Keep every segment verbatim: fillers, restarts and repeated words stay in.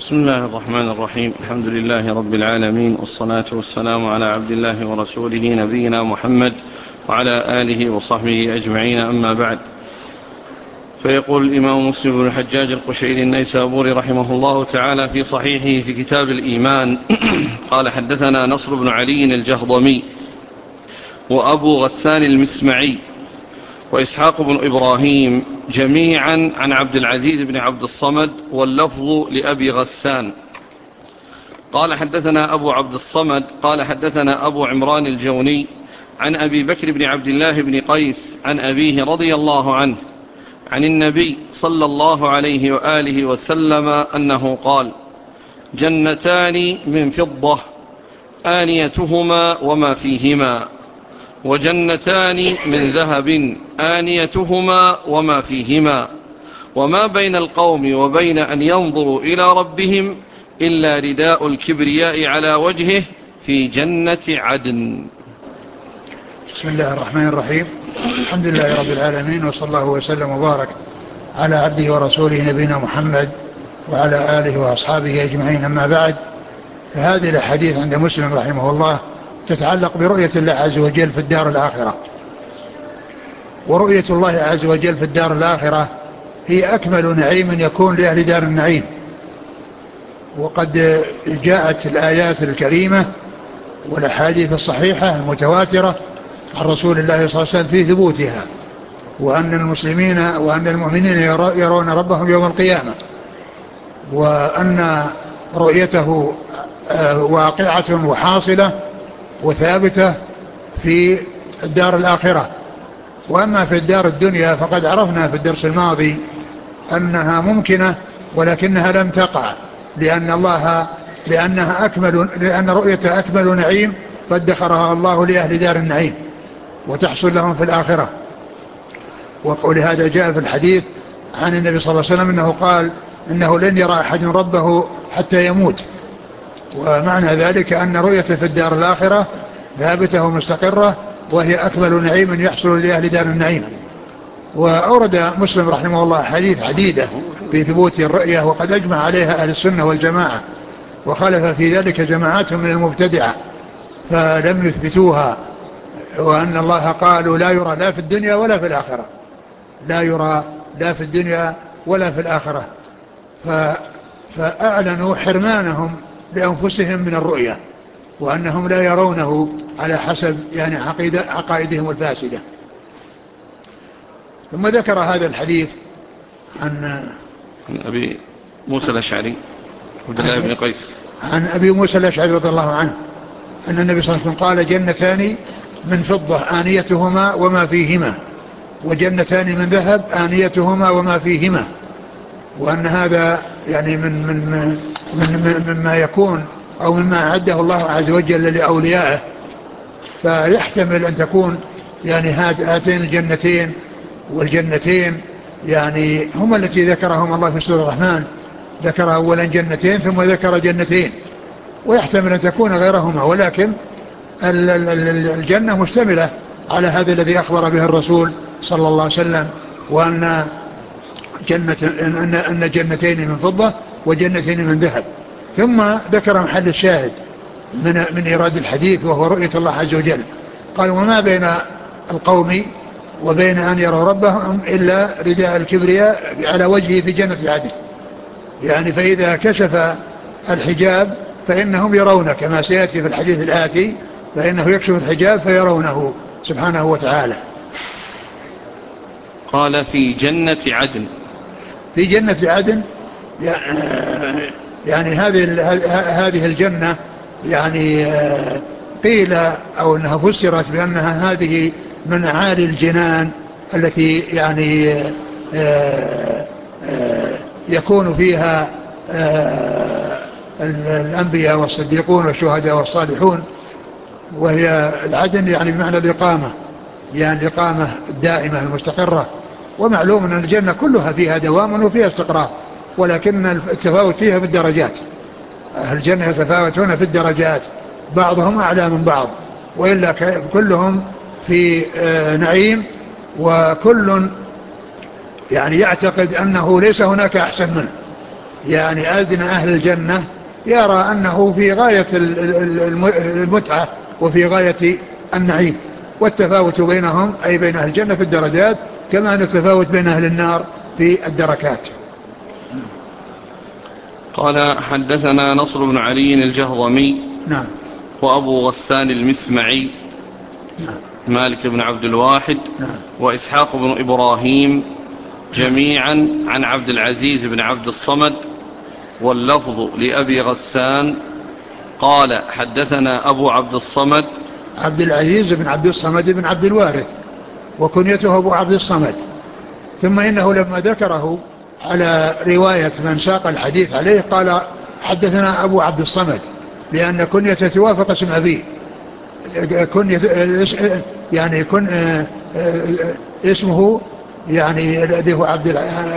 بسم الله الرحمن الرحيم. الحمد لله رب العالمين، والصلاة والسلام على عبد الله ورسوله نبينا محمد وعلى آله وصحبه أجمعين، أما بعد. فيقول الإمام مسلم بن الحجاج القشيري النيسابوري رحمه الله تعالى في صحيحه في كتاب الإيمان قال: حدثنا نصر بن علي الجهضمي وأبو غسان المسمعي وإسحاق بن إبراهيم جميعا عن عبد العزيز بن عبد الصمد، واللفظ لأبي غسان. قال: حدثنا أبو عبد الصمد قال: حدثنا أبو عمران الجوني عن أبي بكر بن عبد الله بن قيس عن أبيه رضي الله عنه عن النبي صلى الله عليه وآله وسلم أنه قال: جنتان من فضة آنيتهما وما فيهما، وجنتان من ذهب آنيتهما وما فيهما، وما بين القوم وبين أن ينظروا إلى ربهم إلا رداء الكبرياء على وجهه في جنة عدن. بسم الله الرحمن الرحيم. الحمد لله رب العالمين، وصلى الله وسلم وبارك على عبده ورسوله نبينا محمد وعلى آله وأصحابه أجمعين، أما بعد. فهذه الحديث عند مسلم رحمه الله تتعلق برؤية الله عز وجل في الدار الآخرة. ورؤية الله عز وجل في الدار الآخرة هي أكمل نعيم يكون لأهل دار النعيم. وقد جاءت الآيات الكريمة والأحاديث الصحيحة المتواترة عن رسول الله صلى الله عليه وسلم في ثبوتها، وأن المسلمين وأن المؤمنين يرون ربهم يوم القيامة، وأن رؤيته واقعة وحاصلة وثابتة في الدار الآخرة. وأما في الدار الدنيا فقد عرفنا في الدرس الماضي أنها ممكنة ولكنها لم تقع، لأن الله لأنها أكمل لأن رؤية أكمل نعيم فادخرها الله لأهل دار النعيم وتحصل لهم في الآخرة. ولهذا جاء في الحديث عن النبي صلى الله عليه وسلم أنه قال إنه لن يرى أحد ربه حتى يموت. ومعنى ذلك أن رؤية في الدار الآخرة ثابتة ومستقرة، وهي أكمل نعيم يحصل لأهل دار النعيم. وأورد مسلم رحمه الله حديث عديدة في ثبوت الرؤية، وقد أجمع عليها أهل السنة والجماعة، وخالف في ذلك جماعات من المبتدعة فلم يثبتوها، وأن الله قالوا لا يرى لا في الدنيا ولا في الآخرة، لا يرى لا في الدنيا ولا في الآخرة. فأعلنوا حرمانهم لأنفسهم من الرؤية، وأنهم لا يرونه على حسب يعني عقيدة عقائدهم الفاسدة. ثم ذكر هذا الحديث عن عن أبي موسى الأشعري عبد الله بن قيس عن أبي موسى الأشعري رضي الله عنه أن النبي صلى الله عليه وسلم قال: جنتان من فضة آنيتهما وما فيهما، وجنتان من ذهب آنيتهما وما فيهما. وأن هذا يعني من من من من مما يكون أو مما أعده الله عز وجل لأوليائه، فيحتمل أن تكون يعني هاتين الجنتين والجنتين يعني هما التي ذكرهم الله في سورة الرحمن، ذكر أولا جنتين ثم ذكر جنتين، ويحتمل أن تكون غيرهما، ولكن الجنة مشتملة على هذا الذي أخبر به الرسول صلى الله عليه وسلم، وأن جنة أن أن جنتين من فضة وجنتين من ذهب. ثم ذكر محل الشاهد من من إيراد الحديث، وهو رؤية الله عز وجل. قال: وما بين القوم وبين أن يروا ربهم إلا رداء الكبرياء على وجهه في جنة عدن. يعني فإذا كشف الحجاب فإنهم يرونه، كما سيأتي في الحديث الآتي، فإنه يكشف الحجاب فيرونه سبحانه وتعالى. قال: في جنة عدن. في جنة عدن يعني هذه هذه الجنة يعني قيل أو أنها فسرت بأنها هذه من أعالي الجنان التي يعني يكون فيها الأنبياء والصديقون والشهداء والصالحون. وهي العدن يعني بمعنى الإقامة، يعني الإقامة الدائمة المستقرة. ومعلوم أن الجنة كلها فيها دوام وفيها استقرار، ولكن التفاوت فيها بالدرجات. أهل الجنة يتفاوتون في الدرجات، بعضهم أعلى من بعض، وإلا كلهم في نعيم، وكل يعني يعتقد أنه ليس هناك أحسن منه، يعني أدنى أهل الجنة يرى أنه في غاية المتعة وفي غاية النعيم، والتفاوت بينهم أي بين أهل الجنة في الدرجات كما أن التفاوت بين أهل النار في الدركات. قال حدثنا نصر بن علي الجهضمي نعم. وأبو غسان المسمعي نعم. مالك بن عبد الواحد نعم. وإسحاق بن إبراهيم جميعا عن عبد العزيز بن عبد الصمد، واللفظ لأبي غسان قال حدثنا أبو عبد الصمد عبد العزيز بن عبد الصمد بن عبد الوارث وكنيته أبو عبد الصمد. ثم إنه لما ذكره على رواية من ساق الحديث عليه قال حدثنا أبو عبد الصمد، لأن كنيته توافق اسم أبيه. كنية يعني كن اسمه يعني الذي هو عبد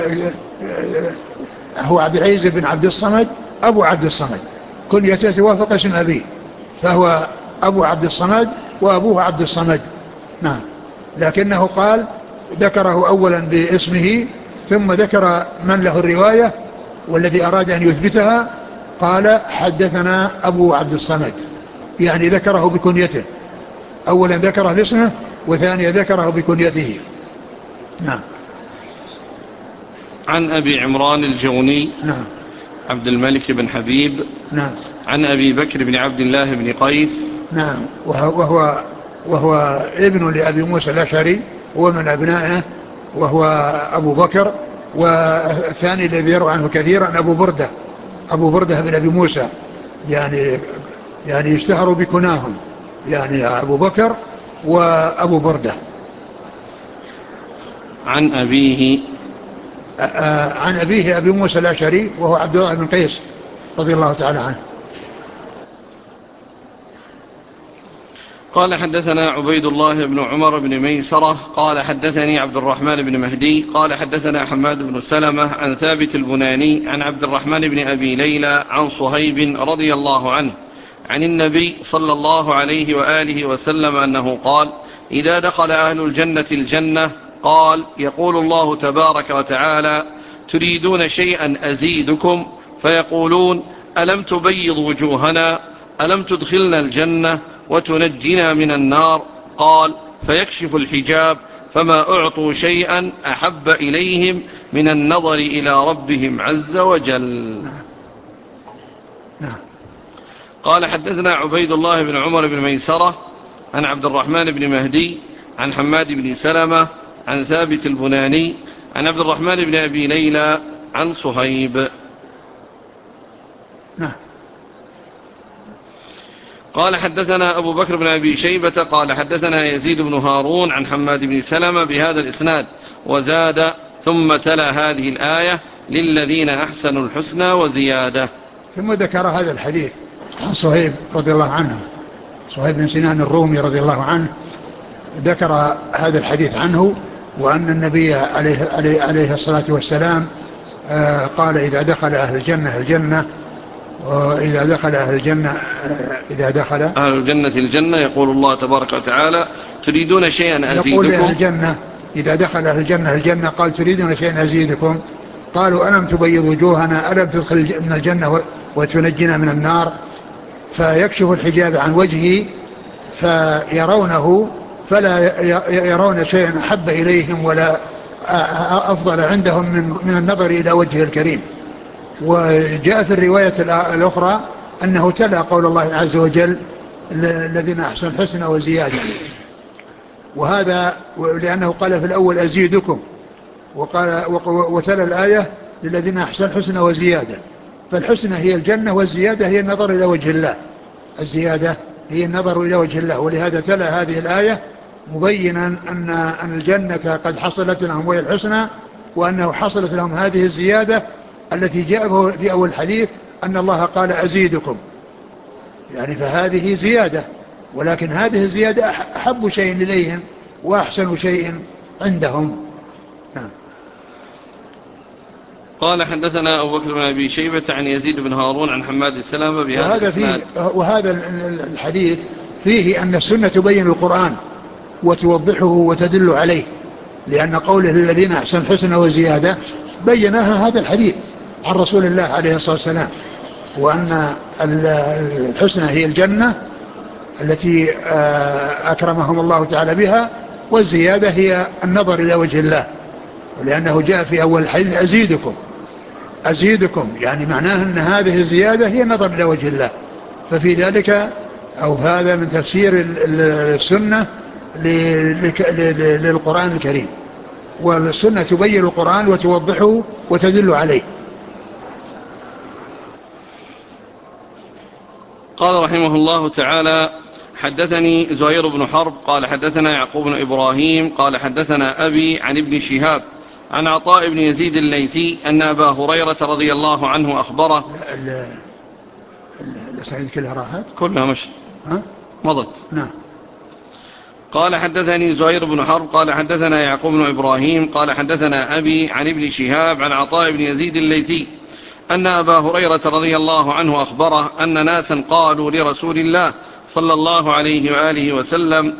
هو عبد العزيز بن عبد الصمد أبو عبد الصمد، كنيته توافق اسم أبيه، فهو أبو عبد الصمد وأبوه عبد الصمد. نعم. لكنه قال ذكره أولا باسمه ثم ذكر من له الرواية والذي أراد أن يثبتها قال حدثنا أبو عبد الصمد، يعني ذكره بكنيته، أولا ذكره باسمه وثانيا ذكره بكنيته. نعم. عن أبي عمران الجوني نعم. عبد الملك بن حبيب نعم. عن أبي بكر بن عبد الله بن قيس. نعم. وهو, وهو, وهو ابن لأبي موسى الأشعري، هو من أبنائه، وهو أبو بكر. والثاني الذي يروى عنه كثيرا أبو بردة، أبو بردة بن أبي موسى، يعني يعني يشتهروا بكناهم، يعني أبو بكر وأبو بردة. عن أبيه عن أبيه أبي موسى الأشعري وهو عبد الله بن قيس رضي الله تعالى عنه. قال حدثنا عبيد الله بن عمر بن ميسرة قال حدثني عبد الرحمن بن مهدي قال حدثنا حماد بن سلمة عن ثابت البناني عن عبد الرحمن بن أبي ليلى عن صهيب رضي الله عنه عن النبي صلى الله عليه وآله وسلم أنه قال: إذا دخل أهل الجنة الجنة قال يقول الله تبارك وتعالى: تريدون شيئا أزيدكم؟ فيقولون: ألم تبيض وجوهنا؟ ألم تدخلنا الجنة وتنجنا من النار؟ قال: فيكشف الحجاب فما أعطوا شيئا أحب إليهم من النظر إلى ربهم عز وجل. نعم. قال حدثنا عبيد الله بن عمر بن ميسرة عن عبد الرحمن بن مهدي عن حماد بن سلمة عن ثابت البناني عن عبد الرحمن بن أبي ليلى عن صهيب. نعم. قال حدثنا أبو بكر بن أبي شيبة قال حدثنا يزيد بن هارون عن حماد بن سلمة بهذا الإسناد وزاد: ثم تلا هذه الآية: للذين أحسنوا الحسنى وزيادة. ثم ذكر هذا الحديث عن صهيب رضي الله عنه، صهيب بن سنان الرومي رضي الله عنه، ذكر هذا الحديث عنه، وأن النبي عليه, عليه, عليه الصلاة والسلام قال: إذا دخل أهل الجنة الجنة وإذا دخل أهل الجنة إذا دخل أهل الجنة الجنة يقول الله تبارك وتعالى: تريدون شيئا أزيدكم؟ يقول أهل الجنة إذا دخل أهل الجنة الجنة قال: تريدون شيئا أزيدكم؟ قالوا: ألم تبيض وجوهنا؟ ألم تدخل من الجنة وتنجنا من النار؟ فيكشف الحجاب عن وجهه فيرونه، فلا يرون شيئا أحب إليهم ولا أفضل عندهم من النظر إلى وجهه الكريم. وجاء في الرواية الأخرى أنه تلا قول الله عز وجل: الذين أحسنوا الحسنى وزيادة، وهذا لأنه قال في الأول: أزيدكم، وقال وتلا الآية: للذين أحسنوا الحسنى وزيادة. فالحسنى هي الجنة، والزيادة هي النظر إلى وجه الله، الزيادة هي النظر إلى وجه الله. ولهذا تلا هذه الآية مبينا أن أن الجنة قد حصلت لهم وهي الحسنى، وأنه حصلت لهم هذه الزيادة التي جاء في أول الحديث أن الله قال: أزيدكم، يعني فهذه زيادة، ولكن هذه الزيادة أحب شيء إليهم وأحسن شيء عندهم. نعم. قال حدثنا أبو بكر بن أبي شيبة عن يزيد بن هارون عن حماد السلامة بهذا وهذا الإسناد. وهذا الحديث فيه أن السنة تبين القرآن وتوضحه وتدل عليه، لأن قوله: الذين أحسنوا الحسنى وزيادة بيناها هذا الحديث، عن رسول الله عليه الصلاة والسلام، وأن الحسنى هي الجنة التي أكرمهم الله تعالى بها، والزيادة هي النظر إلى وجه الله، ولأنه جاء في أول الحديث أزيدكم أزيدكم يعني معناه أن هذه الزيادة هي النظر إلى وجه الله. ففي ذلك أو هذا من تفسير السنة للقرآن الكريم، والسنة تبين القرآن وتوضحه وتدل عليه. قال رحمه الله تعالى: حدثني زهير بن حرب قال حدثنا يعقوب بن إبراهيم قال حدثنا أبي عن ابن شهاب عن عطاء بن يزيد الليثي أن أبا هريرة رضي الله عنه أخبره. الأسانيد كلها راحت كلها مش ها؟ مضت. نعم. قال حدثني زهير بن حرب قال حدثنا يعقوب بن إبراهيم قال حدثنا أبي عن ابن شهاب عن عطاء بن يزيد الليثي أن أبا هريرة رضي الله عنه أخبره أن ناسا قالوا لرسول الله صلى الله عليه وآله وسلم: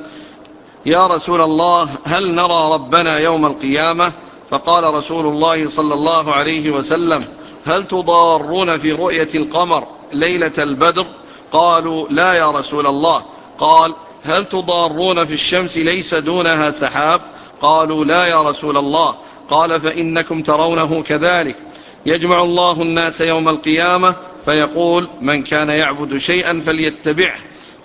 يا رسول الله، هل نرى ربنا يوم القيامة؟ فقال رسول الله صلى الله عليه وسلم: هل تضارون في رؤية القمر ليلة البدر؟ قالوا: لا يا رسول الله. قال: هل تضارون في الشمس ليس دونها سحاب؟ قالوا: لا يا رسول الله. قال: فإنكم ترونه كذلك. يجمع الله الناس يوم القيامة فيقول: من كان يعبد شيئا فليتبعه،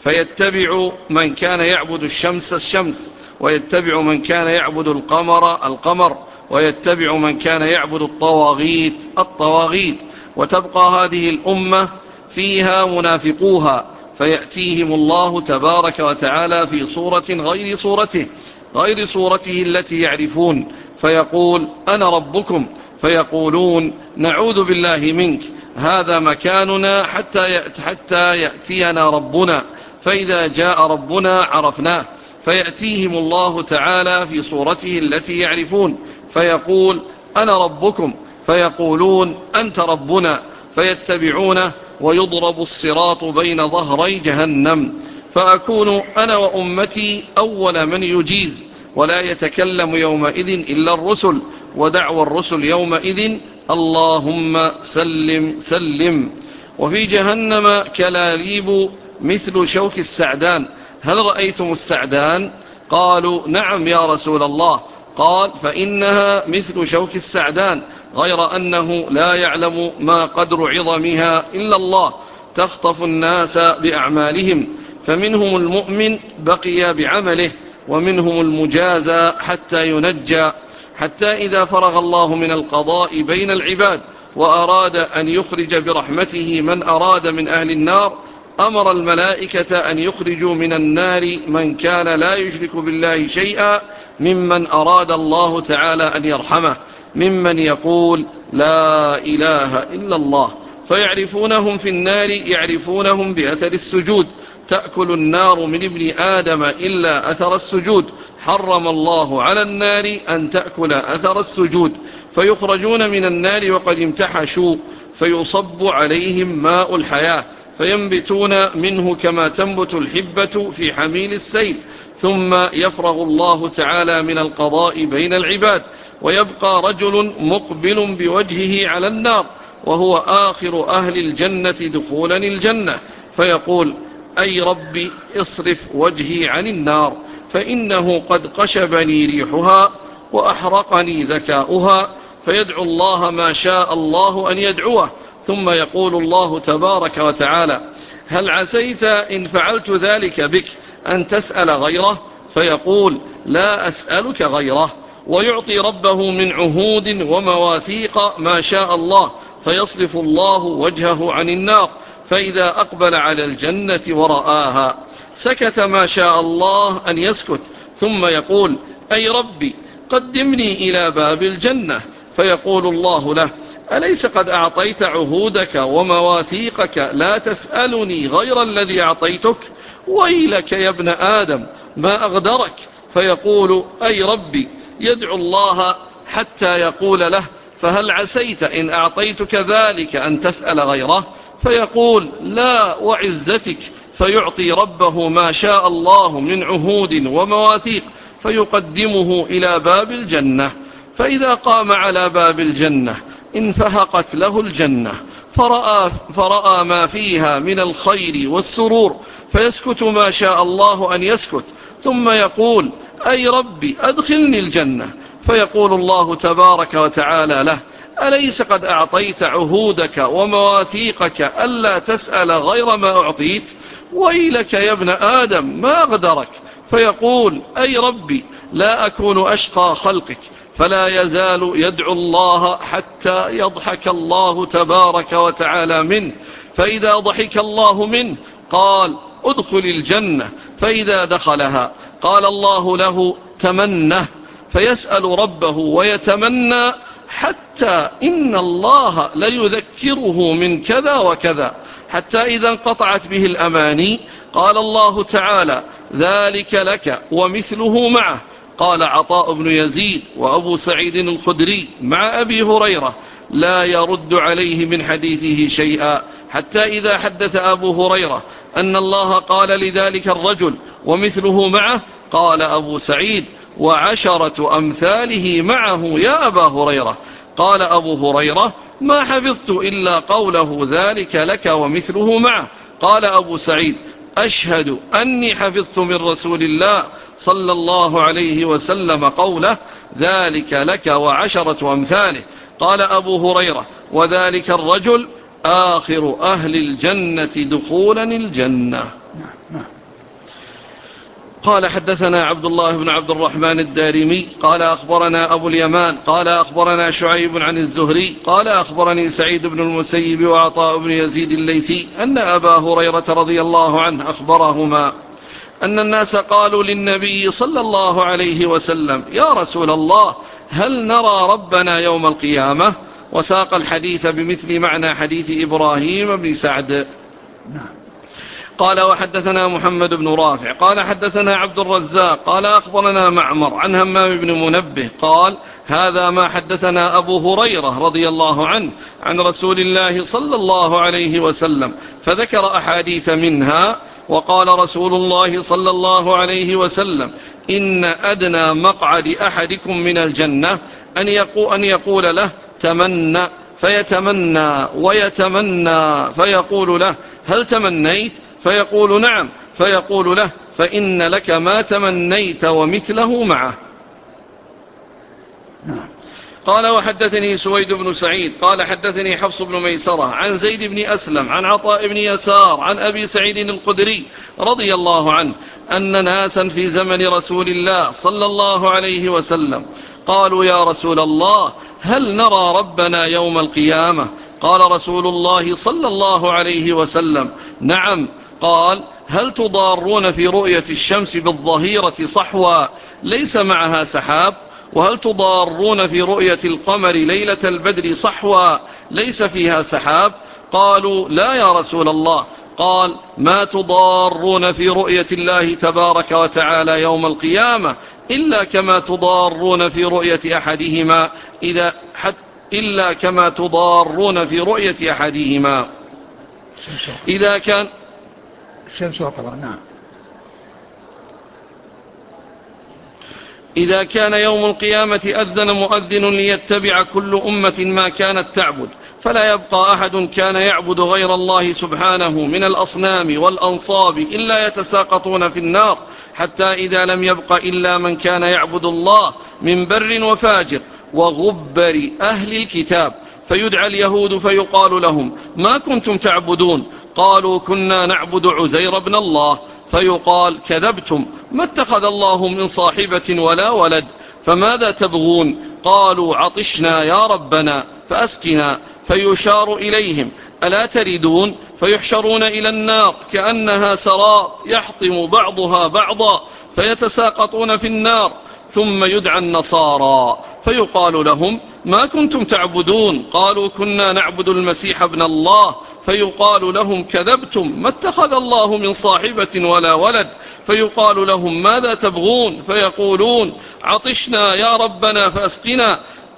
فيتبع من كان يعبد الشمس الشمس، ويتبع من كان يعبد القمر القمر، ويتبع من كان يعبد الطواغيت الطواغيت، وتبقى هذه الأمة فيها منافقوها، فيأتيهم الله تبارك وتعالى في صورة غير صورته غير صورته التي يعرفون، فيقول: أنا ربكم، فيقولون: نعوذ بالله منك، هذا مكاننا حتى حتى يأتينا ربنا، فإذا جاء ربنا عرفناه، فيأتيهم الله تعالى في صورته التي يعرفون، فيقول: أنا ربكم، فيقولون: أنت ربنا، فيتبعونه، ويضرب الصراط بين ظهري جهنم، فأكون أنا وأمتي أول من يجيز، ولا يتكلم يومئذ إلا الرسل، ودعوى الرسل يومئذ: اللهم سلم سلم. وفي جهنم كلاليب مثل شوك السعدان، هل رأيتم السعدان؟ قالوا: نعم يا رسول الله. قال: فإنها مثل شوك السعدان، غير أنه لا يعلم ما قدر عظمها إلا الله، تخطف الناس بأعمالهم، فمنهم المؤمن بقي بعمله، ومنهم المجازى حتى ينجى، حتى إذا فرغ الله من القضاء بين العباد وأراد أن يخرج برحمته من أراد من أهل النار، أمر الملائكة أن يخرجوا من النار من كان لا يشرك بالله شيئا، ممن أراد الله تعالى أن يرحمه، ممن يقول: لا إله إلا الله، فيعرفونهم في النار، يعرفونهم بأثر السجود، تأكل النار من ابن آدم إلا أثر السجود، حرم الله على النار أن تأكل أثر السجود، فيخرجون من النار وقد امتحشوا، فيصب عليهم ماء الحياة، فينبتون منه كما تنبت الحبة في حميل السيل، ثم يفرغ الله تعالى من القضاء بين العباد، ويبقى رجل مقبل بوجهه على النار، وهو آخر أهل الجنة دخولا الجنة، فيقول: أي ربي اصرف وجهي عن النار، فإنه قد قشبني ريحها وأحرقني ذكاؤها، فيدعو الله ما شاء الله أن يدعوه، ثم يقول الله تبارك وتعالى: هل عسيت إن فعلت ذلك بك أن تسأل غيره؟ فيقول: لا أسألك غيره، ويعطي ربه من عهود ومواثيق ما شاء الله، فيصرف الله وجهه عن النار، فإذا أقبل على الجنة ورآها سكت ما شاء الله أن يسكت، ثم يقول: أي ربي قدمني إلى باب الجنة، فيقول الله له: أليس قد أعطيت عهودك ومواثيقك لا تسألني غير الذي أعطيتك؟ ويلك يا ابن آدم ما أغدرك. فيقول: أي ربي، يدعو الله حتى يقول له: فهل عسيت إن أعطيتك ذلك أن تسأل غيره؟ فيقول: لا وعزتك، فيعطي ربه ما شاء الله من عهود ومواثيق، فيقدمه إلى باب الجنة، فإذا قام على باب الجنة انفهقت له الجنة فرأى, فرأى ما فيها من الخير والسرور فيسكت ما شاء الله أن يسكت، ثم يقول أي ربي أدخلني الجنة، فيقول الله تبارك وتعالى له أليس قد أعطيت عهودك ومواثيقك ألا تسأل غير ما أعطيت؟ ويلك يا ابن آدم ما غدرك؟ فيقول أي ربي لا أكون أشقى خلقك، فلا يزال يدعو الله حتى يضحك الله تبارك وتعالى منه، فإذا ضحك الله منه قال ادخل الجنة، فإذا دخلها قال الله له تمنه، فيسأل ربه ويتمنى حتى إن الله ليذكره من كذا وكذا، حتى إذا انقطعت به الأماني قال الله تعالى ذلك لك ومثله معه. قال عطاء بن يزيد وأبو سعيد الخدري مع أبي هريرة لا يرد عليه من حديثه شيئا، حتى إذا حدث أبو هريرة أن الله قال لذلك الرجل ومثله معه قال أبو سعيد وعشرة أمثاله معه يا أبا هريرة. قال أبو هريرة ما حفظت إلا قوله ذلك لك ومثله معه. قال أبو سعيد أشهد أني حفظت من رسول الله صلى الله عليه وسلم قوله ذلك لك وعشرة أمثاله. قال أبو هريرة وذلك الرجل آخر أهل الجنة دخولا الجنة. قال حدثنا عبد الله بن عبد الرحمن الدارمي قال أخبرنا أبو اليمان قال أخبرنا شعيب عن الزهري قال أخبرني سعيد بن المسيب وعطاء بن يزيد الليثي أن أبا هريرة رضي الله عنه أخبرهما أن الناس قالوا للنبي صلى الله عليه وسلم يا رسول الله هل نرى ربنا يوم القيامة؟ وساق الحديث بمثل معنى حديث إبراهيم بن سعد. قال وحدثنا محمد بن رافع قال حدثنا عبد الرزاق قال أخبرنا معمر عن همام بن منبه قال هذا ما حدثنا أبو هريرة رضي الله عنه عن رسول الله صلى الله عليه وسلم، فذكر أحاديث منها وقال رسول الله صلى الله عليه وسلم إن أدنى مقعد أحدكم من الجنة أن يقول, أن يقول له تمنى، فيتمنى ويتمنى فيقول له هل تمنيت؟ فيقول نعم، فيقول له فإن لك ما تمنيت ومثله معه. قال وحدثني سويد بن سعيد قال حدثني حفص بن ميسرة عن زيد بن أسلم عن عطاء بن يسار عن أبي سعيد الخدري رضي الله عنه أن ناسا في زمن رسول الله صلى الله عليه وسلم قالوا يا رسول الله هل نرى ربنا يوم القيامة؟ قال رسول الله صلى الله عليه وسلم نعم. قال هل تضارون في رؤية الشمس بالظهيرة صحوا ليس معها سحاب؟ وهل تضارون في رؤية القمر ليلة البدر صحوا ليس فيها سحاب؟ قالوا لا يا رسول الله. قال ما تضارون في رؤية الله تبارك وتعالى يوم القيامة إلا كما تضارون في رؤية أحدهما إذا حد إلا كما تضارون في رؤية أحدهما إذا كان الشمس والقمر. نعم. إذا كان يوم القيامة أذن مؤذن ليتبع كل أمة ما كانت تعبد، فلا يبقى أحد كان يعبد غير الله سبحانه من الأصنام والأنصاب إلا يتساقطون في النار، حتى إذا لم يبق إلا من كان يعبد الله من بر وفاجر وغبر أهل الكتاب، فيدعى اليهود فيقال لهم ما كنتم تعبدون؟ قالوا كنا نعبد عزير بن الله. فيقال كذبتم، ما اتخذ الله من صاحبة ولا ولد، فماذا تبغون؟ قالوا عطشنا يا ربنا فأسقنا. فيشار إليهم ألا تردون؟ فيحشرون إلى النار كأنها سراب يحطم بعضها بعضا فيتساقطون في النار. ثم يدعى النصارى فيقال لهم ما كنتم تعبدون؟ قالوا كنا نعبد المسيح ابن الله. فيقال لهم كذبتم، ما اتخذ الله من صاحبة ولا ولد. فيقال لهم ماذا تبغون؟ فيقولون عطشنا يا ربنا فأسقنا.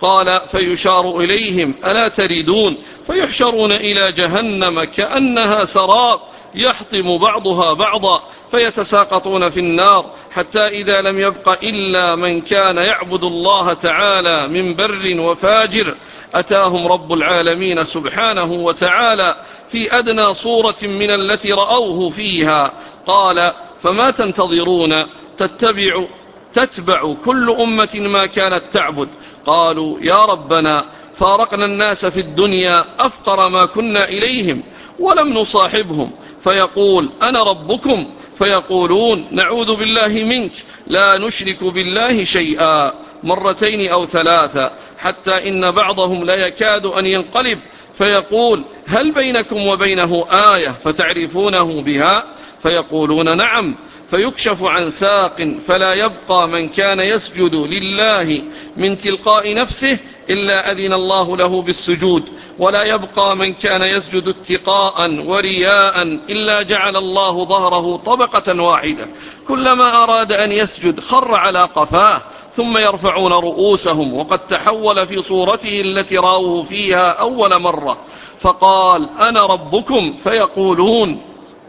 قال فيشار إليهم ألا تريدون؟ فيحشرون إلى جهنم كأنها سراب يحطم بعضها بعضا فيتساقطون في النار، حتى إذا لم يبق إلا من كان يعبد الله تعالى من بر وفاجر أتاهم رب العالمين سبحانه وتعالى في أدنى صورة من التي رأوه فيها. قال فما تنتظرون؟ تتبع تتبع كل أمة ما كانت تعبد. قالوا يا ربنا فارقنا الناس في الدنيا أفقر ما كنا إليهم ولم نصاحبهم، فيقول أنا ربكم، فيقولون نعوذ بالله منك لا نشرك بالله شيئا، مرتين أو ثلاثة، حتى إن بعضهم لا يكاد أن ينقلب فيقول هل بينكم وبينه آية فتعرفونه بها؟ فيقولون نعم، فيكشف عن ساق فلا يبقى من كان يسجد لله من تلقاء نفسه إلا أذن الله له بالسجود، ولا يبقى من كان يسجد اتقاء ورياء إلا جعل الله ظهره طبقة واحدة، كلما أراد أن يسجد خر على قفاه ثم يرفعون رؤوسهم وقد تحول في صورته التي رأوه فيها أول مرة. فقال أنا ربكم، فيقولون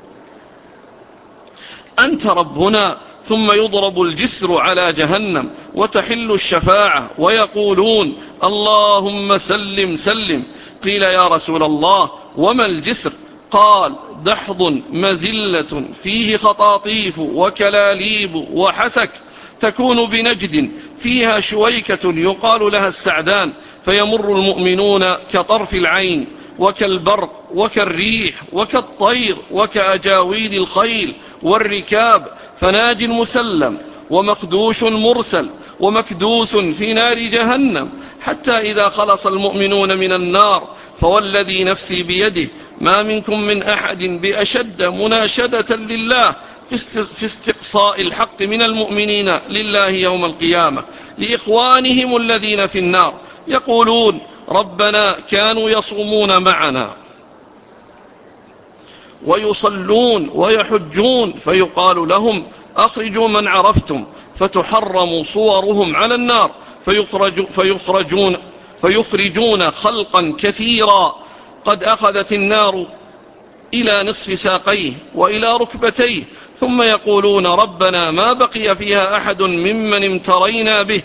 أنت ربنا، ثم يضرب الجسر على جهنم وتحل الشفاعة ويقولون اللهم سلم سلم. قيل يا رسول الله وما الجسر؟ قال دحض مزلة فيه خطاطيف وكلاليب وحسك تكون بنجد فيها شويكة يقال لها السعدان، فيمر المؤمنون كطرف العين وكالبرق وكالريح وكالطير وكأجاويد الخيل والركاب، فناج مسلم ومخدوش مرسل ومكدوس في نار جهنم، حتى إذا خلص المؤمنون من النار فوالذي نفسي بيده ما منكم من أحد بأشد مناشدة لله في استقصاء الحق من المؤمنين لله يوم القيامة لإخوانهم الذين في النار، يقولون ربنا كانوا يصومون معنا ويصلون ويحجون، فيقال لهم أخرجوا من عرفتم، فتحرم صورهم على النار، فيخرج فيخرجون, فيخرجون خلقا كثيرا قد أخذت النار إلى نصف ساقيه وإلى ركبتيه، ثم يقولون ربنا ما بقي فيها أحد ممن امترينا به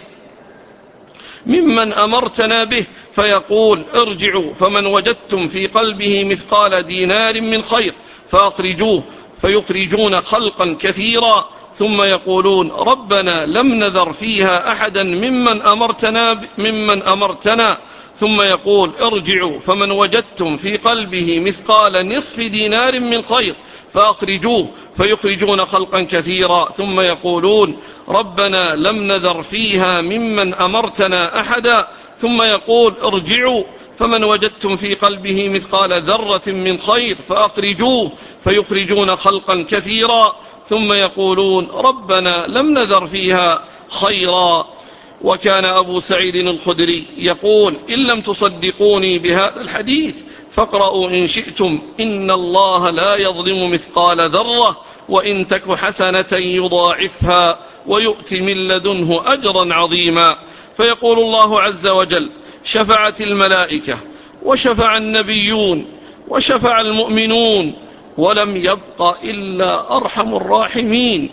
ممن أمرتنا به، فيقول ارجعوا فمن وجدتم في قلبه مثقال دينار من خير فأخرجوه، فيخرجون خلقا كثيرا، ثم يقولون ربنا لم نذر فيها أحدا ممن أمرتنا, ممن أمرتنا ثم يقول ارجعوا فمن وجدتم في قلبه مثقال نصف دينار من خير فأخرجوه، فيخرجون خلقا كثيرا، ثم يقولون ربنا لم نذر فيها ممن أمرتنا أحدا، ثم يقول ارجعوا فمن وجدتم في قلبه مثقال ذرة من خير فأخرجوه، فيخرجون خلقا كثيرا، ثم يقولون ربنا لم نذر فيها خيرا. وكان أبو سعيد الخدري يقول إن لم تصدقوني بهذا الحديث فاقرأوا إن شئتم إن الله لا يظلم مثقال ذرة وإن تك حسنة يضاعفها ويؤت من لدنه أجرا عظيما. فيقول الله عز وجل شفعت الملائكة وشفع النبيون وشفع المؤمنون ولم يبق إلا أرحم الراحمين،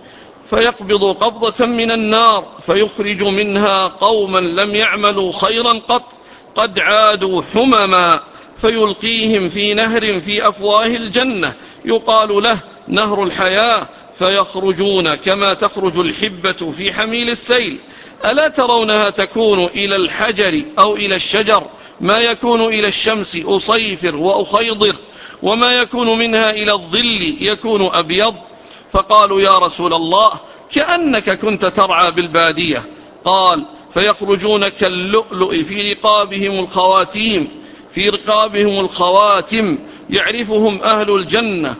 فيقبض قبضة من النار فيخرج منها قوما لم يعملوا خيرا قط قد عادوا حمما، فيلقيهم في نهر في أفواه الجنة يقال له نهر الحياة، فيخرجون كما تخرج الحبة في حميل السيل. ألا ترونها تكون إلى الحجر أو إلى الشجر ما يكون إلى الشمس أصيفر وأخيضر، وما يكون منها إلى الظل يكون أبيض. فقالوا يا رسول الله كأنك كنت ترعى بالبادية. قال فيخرجون كاللؤلؤ في رقابهم الخواتيم في رقابهم الخواتم يعرفهم أهل الجنة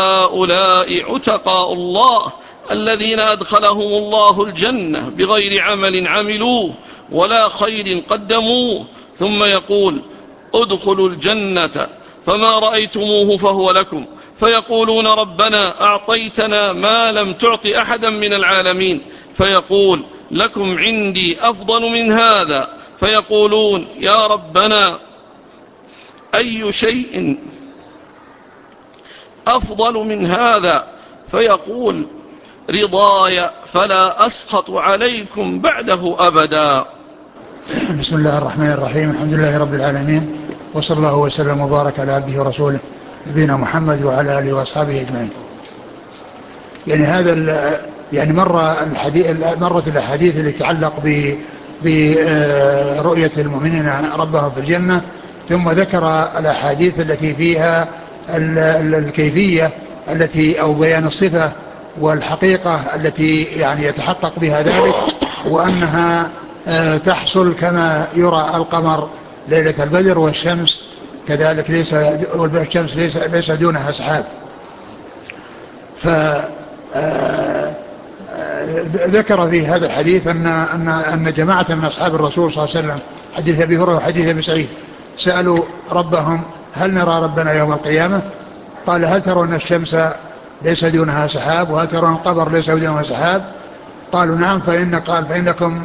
هؤلاء عتقاء الله الذين أدخلهم الله الجنة بغير عمل عملوه ولا خير قدموه، ثم يقول ادخلوا الجنة فما رأيتموه فهو لكم، فيقولون ربنا أعطيتنا ما لم تعط أحدا من العالمين، فيقول لكم عندي أفضل من هذا، فيقولون يا ربنا أي شيء أفضل من هذا؟ فيقول رضاي فلا أسخط عليكم بعده أبدا. بسم الله الرحمن الرحيم. الحمد لله رب العالمين، وصلى الله وسلم وبارك على عبده ورسوله نبينا محمد وعلى آله وأصحابه أجمعين. يعني هذا يعني مرة الحديث مرت الأحاديث اللي تتعلق برؤية المؤمنين ربهم في الجنة، ثم ذكر الأحاديث التي فيها الكيفية التي أو بيان الصفة والحقيقة التي يعني يتحقق بها ذلك، وأنها تحصل كما يرى القمر ليلة البدر، والشمس كذلك ليس والشمس ليس ليس دونها سحاب. فذكر في هذا الحديث أن أن أن جماعة من أصحاب الرسول صلى الله عليه وسلم، حديث أبي هريرة وحديث أبي سعيد، سألوا ربهم هل نرى ربنا يوم القيامة؟ قال هل ترون الشمس ليس دونها سحاب وهل ترون القمر ليس دونها سحاب؟ قالوا نعم. فإن قال فإنكم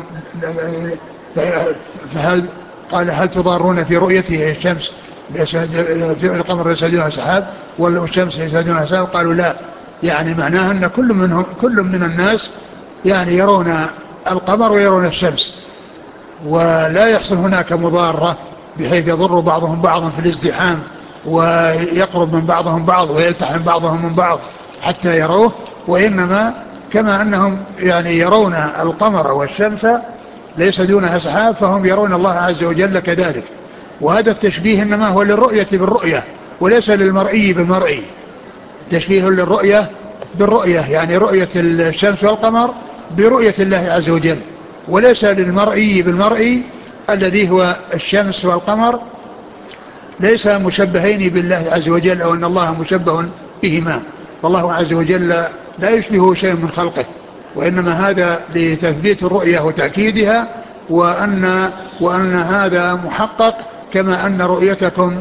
فهل قال هل تضارون في رؤيته الشمس ليس القمر ليس دونها سحاب والشمس ليس دونها سحاب؟ قالوا لا. يعني معناها أن كل منهم كل من الناس يعني يرون القمر ويرون الشمس، ولا يحصل هناك مضارة بحيث يضر بعضهم بعضا في الازدحام ويقرب من بعضهم بعض ويلتحم بعضهم من بعض حتى يروه، وإنما كما أنهم يعني يرون القمر والشمس ليس دونها سحاب فهم يرون الله عز وجل كذلك. وهذا التشبيه إنما هو للرؤية بالرؤية وليس للمرئي بالمرئي، تشبيه للرؤية بالرؤية، يعني رؤية الشمس والقمر برؤية الله عز وجل، وليس للمرئي بالمرئي الذي هو الشمس والقمر ليس مشبهين بالله عز وجل أو أن الله مشبه بهما، فالله عز وجل لا يشبه شيء من خلقه، وإنما هذا لتثبيت الرؤية وتأكيدها، وأن, وأن هذا محقق كما أن رؤيتكم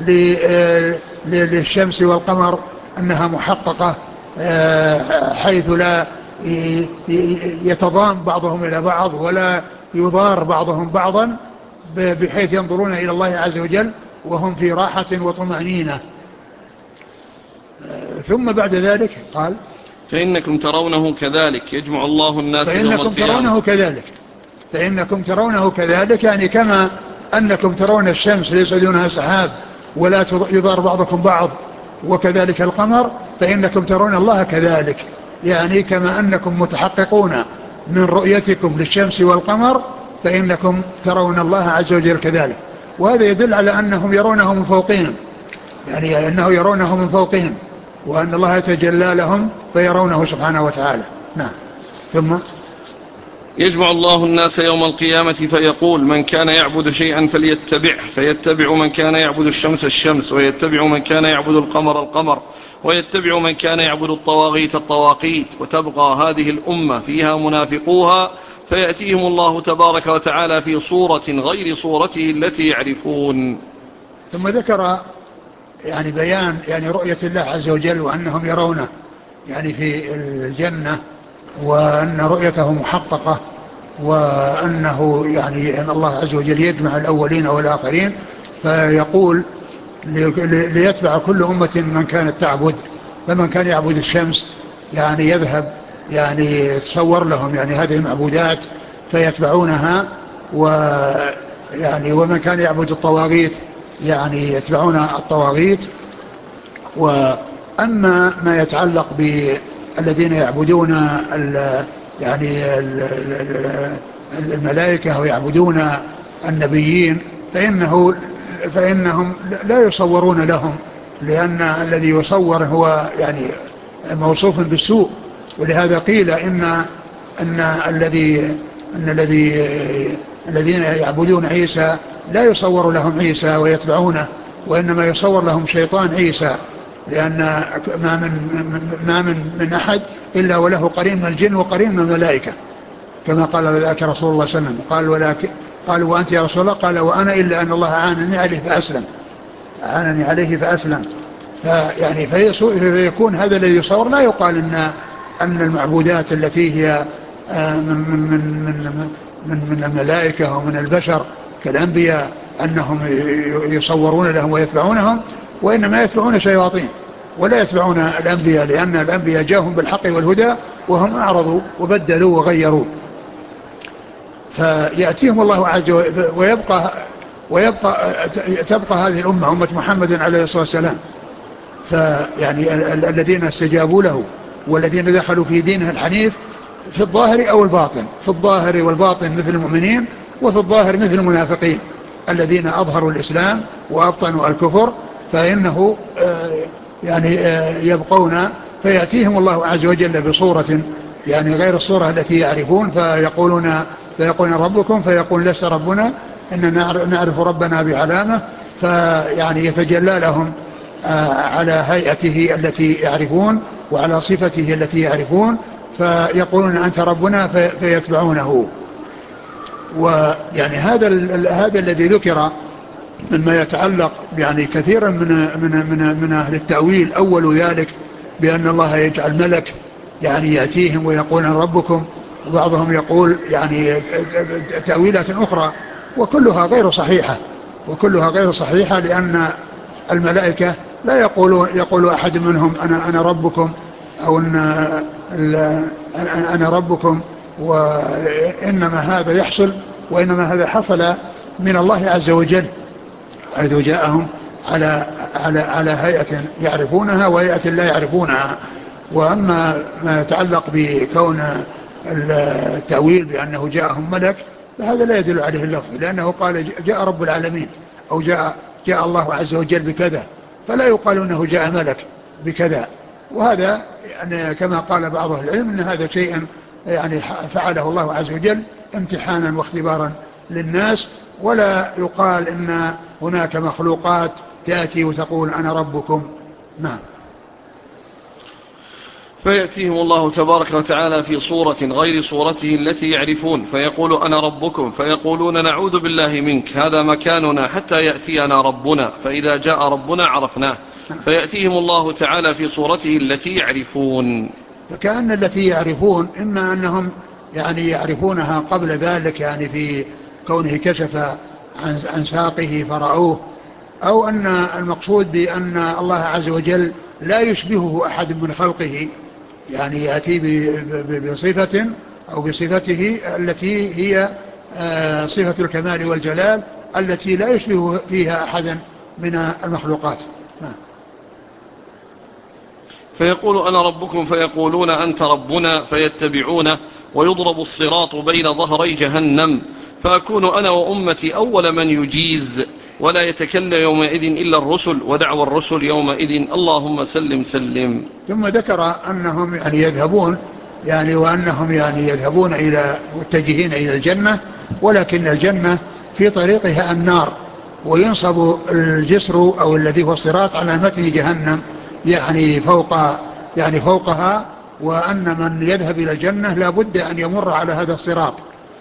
للشمس والقمر أنها محققة حيث لا يتضام بعضهم إلى بعض ولا يضار بعضهم بعضا، بحيث ينظرون إلى الله عز وجل وهم في راحة وطمأنينة. ثم بعد ذلك قال فإنكم ترونه كذلك يجمع الله الناس يوم القيامة. فإنكم ترونه كذلك فإنكم ترونه كذلك يعني كما أنكم ترون الشمس ليس دونها سحاب ولا يضار بعضكم بعض، وكذلك القمر فإنكم ترون الله كذلك، يعني كما أنكم متحققون من رؤيتكم للشمس والقمر فإنكم ترون الله عز وجل كذلك. وهذا يدل على أنهم يرونه من فوقهم، يعني أنه يرونه من فوقهم، وأن الله يتجلى لهم فيرونه سبحانه وتعالى. نعم. ثم يجمع الله الناس يوم القيامة فيقول من كان يعبد شيئا فليتبعه، فيتبع من كان يعبد الشمس الشمس، ويتبع من كان يعبد القمر القمر، ويتبع من كان يعبد الطواغيت الطواغيت، وتبقى هذه الأمة فيها منافقوها فيأتيهم الله تبارك وتعالى في صورة غير صورته التي يعرفون. ثم ذكر يعني بيان يعني رؤية الله عز وجل وأنهم يرونه يعني في الجنة، وأن رؤيته محققة، وأنه يعني أن الله عز وجل يجمع الأولين والآخرين فيقول ليتبع كل أمة من كانت تعبد، فمن كان يعبد الشمس يعني يذهب يعني يتصور لهم يعني هذه المعبودات فيتبعونها، ويعني ومن كان يعبد الطواغيت يعني يتبعون الطواغيت. وأما ما يتعلق بالذين يعبدون يعني الملائكة ويعبدون النبيين فإنه فإنهم لا يصورون لهم، لأن الذي يصور هو يعني موصوف بالسوء، ولهذا قيل إن أن الذي أن الذي الذين يعبدون عيسى لا يصور لهم عيسى ويتبعونه، وإنما يصور لهم شيطان عيسى، لأن ما من ما من من أحد إلا وله قرين من الجن وقرين من الملائكة، كما قال ذلك رسول الله صلى الله عليه وسلم. قال ولكن قال وأنت يا رسول الله؟ قال وأنا إلا أن الله عانني عليه فأسلم عانني عليه فأسلم. فيعني فيكون هذا الذي يصور لا يقال إن أن المعبودات التي هي من من من من من, من الملائكة ومن البشر كالأنبياء أنهم يصورون لهم ويتبعونهم، وإنما يتبعون شياطين ولا يتبعون الأنبياء، لأن الأنبياء جاءهم بالحق والهدى وهم أعرضوا وبدلوا وغيروا. فيأتيهم الله عز وجل ويبقى, ويبقى تبقى هذه الأمة أمة محمد عليه الصلاة والسلام، فيعني الذين استجابوا له والذين دخلوا في دينه الحنيف في الظاهر أو الباطن، في الظاهر والباطن مثل المؤمنين، وفي الظاهر مثل المنافقين الذين أظهروا الإسلام وأبطنوا الكفر، فإنه يعني يبقون، فيأتيهم الله عز وجل بصورة يعني غير الصورة التي يعرفون، فيقولون فيقولون ربكم، فيقول لست ربنا إننا نعرف ربنا بعلامة، فيعني يتجلى لهم على هيئته التي يعرفون وعلى صفته التي يعرفون، فيقولون أنت ربنا فيتبعونه. ويعني هذا هذا الذي ذكر مما يتعلق يعني كثيرا من من من من أهل التأويل أول ذلك بأن الله يجعل ملك يعني يأتيهم ويقول ربكم، وبعضهم يقول يعني تأويلات أخرى، وكلها غير صحيحة وكلها غير صحيحة لأن الملائكة لا يقولون يقول أحد منهم أنا أنا ربكم أو أن أنا ربكم، وإنما هذا يحصل وإنما هذا حصل من الله عز وجل حيث جاءهم على على على هيئة يعرفونها وهيئة لا يعرفونها. وأما ما يتعلق بكون التأويل بأنه جاءهم ملك فهذا لا يدل عليه اللفظ، لأنه قال جاء رب العالمين أو جاء جاء الله عز وجل بكذا، فلا يقال أنه جاء ملك بكذا. وهذا يعني كما قال بعض أهل العلم أن هذا شيء يعني فعله الله عز وجل امتحانا واختبارا للناس، ولا يقال إن هناك مخلوقات تأتي وتقول أنا ربكم. نعم. فيأتيهم الله تبارك وتعالى في صورة غير صورته التي يعرفون، فيقول أنا ربكم، فيقولون نعوذ بالله منك هذا مكاننا حتى يأتينا ربنا، فإذا جاء ربنا عرفناه. فيأتيهم الله تعالى في صورته التي يعرفون. فكأن التي يعرفون إما أنهم يعني يعرفونها قبل ذلك يعني في كونه كشف عن, عن ساقه فرأوه، أو أن المقصود بأن الله عز وجل لا يشبهه أحد من خلقه، يعني يأتي بصفة أو بصفته التي هي صفة الكمال والجلال التي لا يشبه فيها أحدا من المخلوقات. فيقول أنا ربكم فيقولون أنت ربنا فيتبعونه، ويضرب الصراط بين ظهري جهنم، فأكون أنا وأمتي أول من يجيز، ولا يتكلم يومئذ إلا الرسل، ودعوى الرسل يومئذ اللهم سلم سلم. ثم ذكر أنهم يعني يذهبون يعني وأنهم يعني يذهبون إلى متجهين إلى الجنة، ولكن الجنة في طريقها النار، وينصب الجسر أو الذي هو الصراط على متن جهنم يعني فوق يعني فوقها، وأن من يذهب إلى الجنة لا بد أن يمر على هذا الصراط،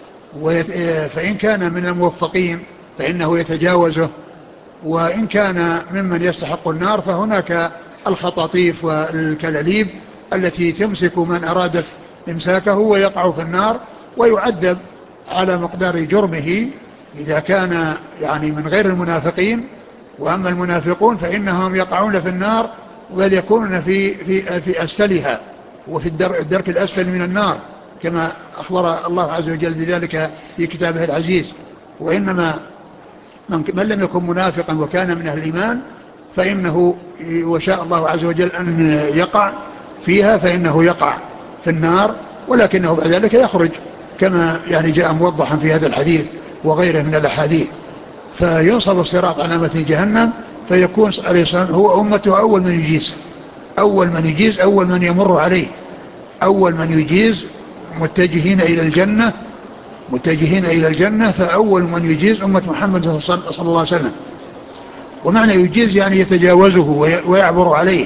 فإن كان من الموفقين فإنه يتجاوزه، وإن كان ممن يستحق النار فهناك الخطاطيف والكلاليب التي تمسك من أرادت إمساكه ويقع في النار ويعذب على مقدار جرمه إذا كان يعني من غير المنافقين. وأما المنافقون فإنهم يقعون في النار بل يكونون في, في, في أسفلها وفي الدرك الأسفل من النار، كما أخبر الله عز وجل بذلك في كتابه العزيز. وإنما من لم يكن منافقا وكان من أهل الإيمان فإنه وشاء الله عز وجل أن يقع فيها فإنه يقع في النار، ولكنه بعد ذلك يخرج كما يعني جاء موضحا في هذا الحديث وغيره من الأحاديث. فينصب الصراط على متن جهنم، فيكون عليه الصلاة هو أمته أول من يجيز أول من يجيز أول من يمر عليه أول من يجيز متجهين إلى الجنة متجهين إلى الجنة فأول من يجيز أمة محمد صلى الله عليه وسلم. ومعنى يجيز يعني يتجاوزه ويعبر عليه،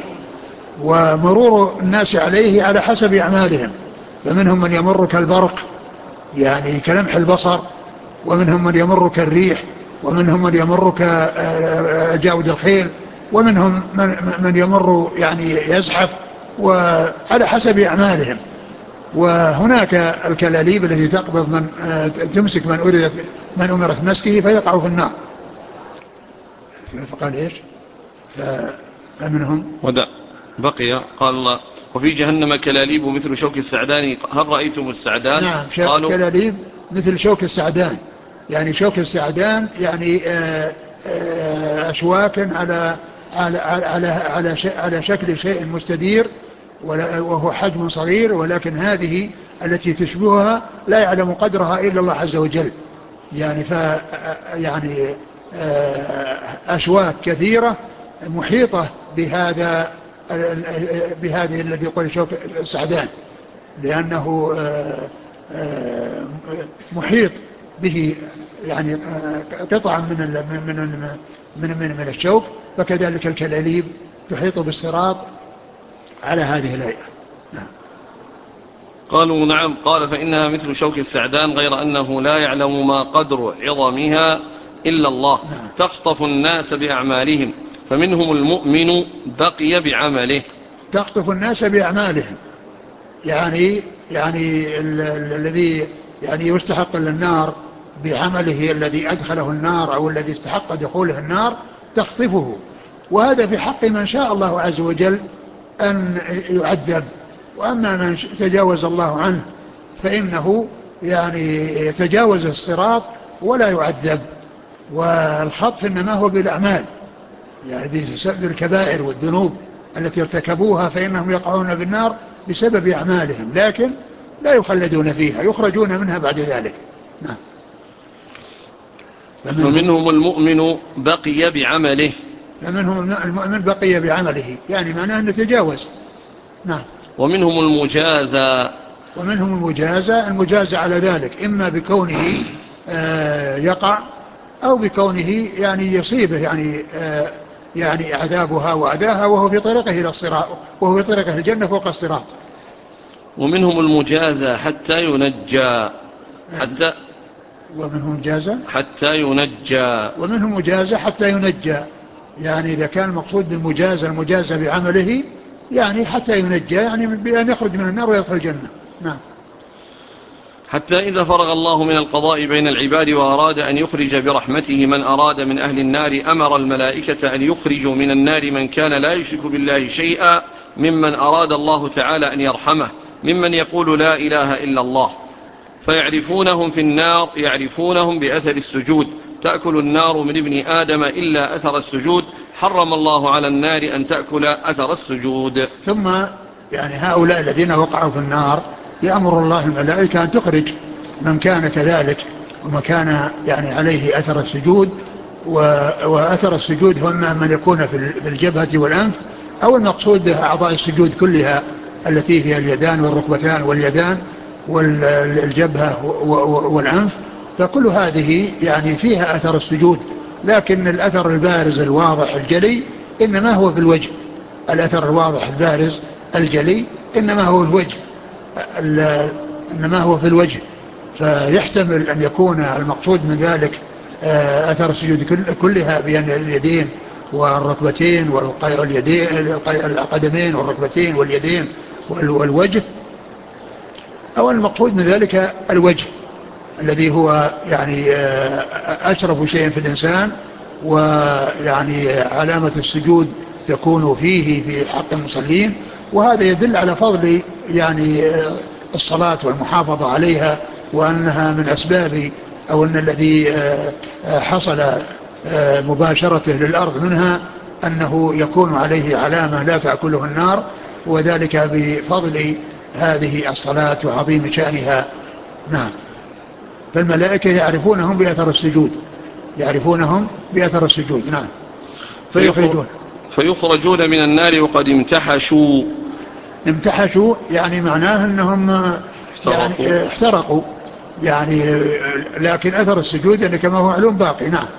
ومرور الناس عليه على حسب أعمالهم، فمنهم من يمر كالبرق يعني كلمح البصر، ومنهم من يمر كالريح، ومنهم من يمر كجاود الخيل، ومنهم من, من يمر يعني يزحف، وعلى حسب أعمالهم. وهناك الكلاليب التي تقبض من تمسك من أريد من أمرت مسكه فيقع في النار. فقال إيش؟ فمنهم ودع بقي قال الله وفي جهنم كلاليب مثل شوك السعدان هل رأيتم السعدان؟ نعم قالوا كلاليب مثل شوك السعدان، يعني شوك السعدان يعني آآ آآ أشواك على على على على, على شكل شيء مستدير وهو حجم صغير، ولكن هذه التي تشبهها لا يعلم قدرها إلا الله عز وجل. يعني ف يعني أشواك كثيرة محيطة بهذا بهذه الذي يقول شوك السعدان، لأنه محيط به يعني قطعا من من من من من الشوك. فكذلك الكلاليب تحيط بالصراط على هذه الهيئة. نعم. قالوا نعم. قال فإنها مثل شوك السعدان غير أنه لا يعلم ما قدر عظمها إلا الله. نعم. تخطف الناس بأعمالهم فمنهم المؤمن بقي بعمله. تخطف الناس بأعمالهم يعني يعني الذي يعني يستحق للنار بعمله الذي أدخله النار أو الذي استحق دخوله النار تخطفه، وهذا في حق من شاء الله عز وجل أن يعذب. وأما من تجاوز الله عنه فإنه يعني يتجاوز الصراط ولا يعذب. والخطف إنما هو بالأعمال، يعني بسبب الكبائر والذنوب التي ارتكبوها فإنهم يقعون بالنار بسبب أعمالهم، لكن لا يخلدون فيها، يخرجون منها بعد ذلك. نعم. فمنهم المؤمن بقي بعمله فمنهم المؤمن بقي بعمله يعني معناه أنه تجاوز. نعم. ومنهم المجازى ومنهم المجازى المجازى على ذلك إما بكونه آه يقع أو بكونه يعني يصيبه يعني آه يعني عذابها وأذاها وهو في طريقه إلى الصراط، وهو في طريقه الجنة فوق الصراط. ومنهم المجازى حتى ينجى حتى ومنهم مجازى حتى ينجى ومنهم مجازى حتى ينجى، يعني إذا كان المقصود بالمجازى المجازى بعمله يعني حتى ينجى يعني بأن يخرج من النار ويدخل الجنة. نعم. حتى إذا فرغ الله من القضاء بين العباد وأراد أن يخرج برحمته من أراد من أهل النار أمر الملائكة أن يخرجوا من النار من كان لا يشرك بالله شيئا ممن أراد الله تعالى أن يرحمه ممن يقول لا إله إلا الله، فيعرفونهم في النار يعرفونهم بأثر السجود. تأكل النار من ابن آدم إلا أثر السجود، حرم الله على النار أن تأكل أثر السجود. ثم يعني هؤلاء الذين وقعوا في النار يأمر الله الملائكة أن تخرج من كان كذلك وما كان يعني عليه أثر السجود. وأثر السجود هو من يكون في الجبهة والأنف، أو المقصود بها أعضاء السجود كلها التي هي اليدان والركبتان واليدان والجبهة والأنف، فكل هذه يعني فيها أثر السجود. لكن الأثر البارز الواضح الجلي إنما هو في الوجه. الأثر الواضح البارز الجلي إنما هو الوجه إنما هو في الوجه. فيحتمل أن يكون المقصود من ذلك أثر السجود كلها بين اليدين والركبتين واليدين القدمين والركبتين واليدين والوجه، أو المقصود من ذلك الوجه الذي هو يعني أشرف شيء في الإنسان، ويعني علامة السجود تكون فيه في حق المصلين. وهذا يدل على فضل يعني الصلاة والمحافظة عليها، وأنها من أسباب أو أن الذي حصل مباشرته للأرض منها أنه يكون عليه علامة لا تأكله النار، وذلك بفضل هذه الصلاة وعظيم شأنها. نعم. فالملائكة يعرفونهم بأثر السجود يعرفونهم بأثر السجود. نعم. فيخرجون فيخرجون من النار وقد امتحشوا. امتحشوا يعني معناه أنهم احترقوا. يعني احترقوا يعني، لكن أثر السجود يعني كما هو معلوم باقي. نعم.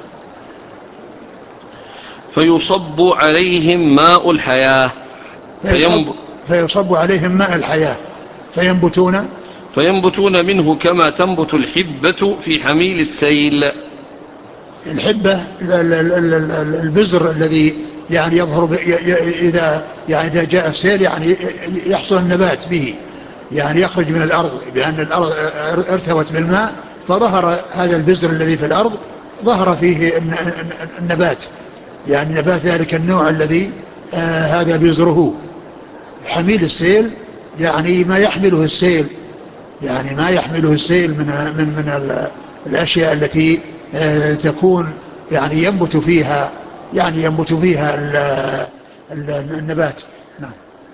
فيصب عليهم ماء الحياة فيصب, فيصب عليهم ماء الحياة فينبتون فينبتون منه كما تنبت الحبة في حميل السيل. الحبة البزر الذي يعني يظهر إذا يعني إذا جاء السيل يعني يحصل النبات به، يعني يخرج من الأرض بأن الأرض ارتوت بالماء فظهر هذا البذر الذي في الأرض ظهر فيه النبات، يعني نبات ذلك النوع الذي آه هذا بذره حميل السيل، يعني ما يحمله السيل، يعني ما يحمله السيل من من من الأشياء التي آه تكون يعني ينبت فيها يعني ينبت فيها النبات. نعم.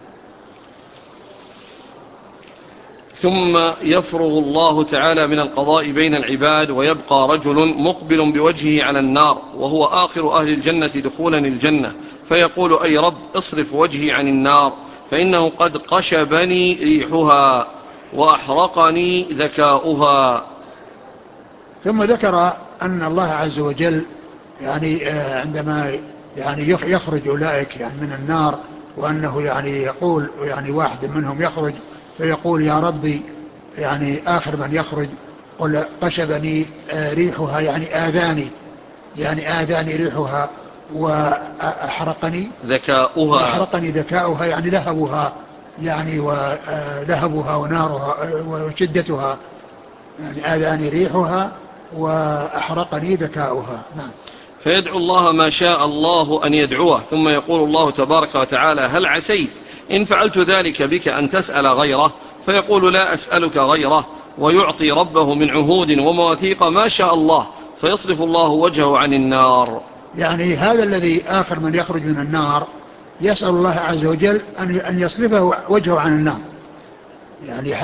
ثم يفرغ الله تعالى من القضاء بين العباد ويبقى رجل مقبل بوجهه على النار وهو آخر أهل الجنة دخولا الجنة، فيقول أي رب اصرف وجهي عن النار فإنه قد قشبني ريحها وأحرقني ذكاؤها. ثم ذكر أن الله عز وجل يعني عندما يعني يخرج أولئك يعني من النار، وأنه يعني يقول يعني واحد منهم يخرج فيقول يا ربي يعني آخر من يخرج قل قشبني ريحها يعني آذاني يعني آذاني ريحها وأحرقني ذكاؤها وأحرقني ذكاؤها يعني لهبها يعني ولهبها ونارها وشدتها، يعني آذاني ريحها وأحرقني ذكاؤها. نعم. فيدعو الله ما شاء الله أن يدعوه، ثم يقول الله تبارك وتعالى هل عسيت إن فعلت ذلك بك أن تسأل غيره؟ فيقول لا أسألك غيره، ويعطي ربه من عهود ومواثيق ما شاء الله، فيصرف الله وجهه عن النار. يعني هذا الذي آخر من يخرج من النار يسأل الله عز وجل أن يصرفه وجهه عن النار، يعني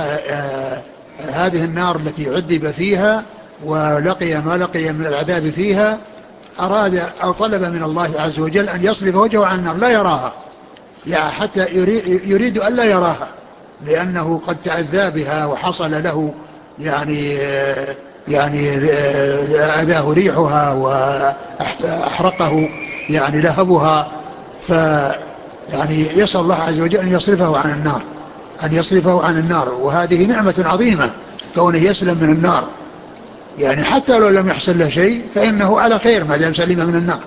هذه النار التي عذب فيها ولقي ما لقي من العذاب فيها أراد أو طلب من الله عز وجل أن يصرف وجهه عن النار لا يراها، يعني حتى يريد أن لا يراها، لأنه قد تأذى بها وحصل له يعني يعني أذاه ريحها وأحرقه يعني لهبها، فيعني يسأل الله عز وجل أن يصرفه عن النار أن يصرفه عن النار وهذه نعمة عظيمة كونه يسلم من النار، يعني حتى لو لم يحصل له شيء فإنه على خير ما دام سلم من النار،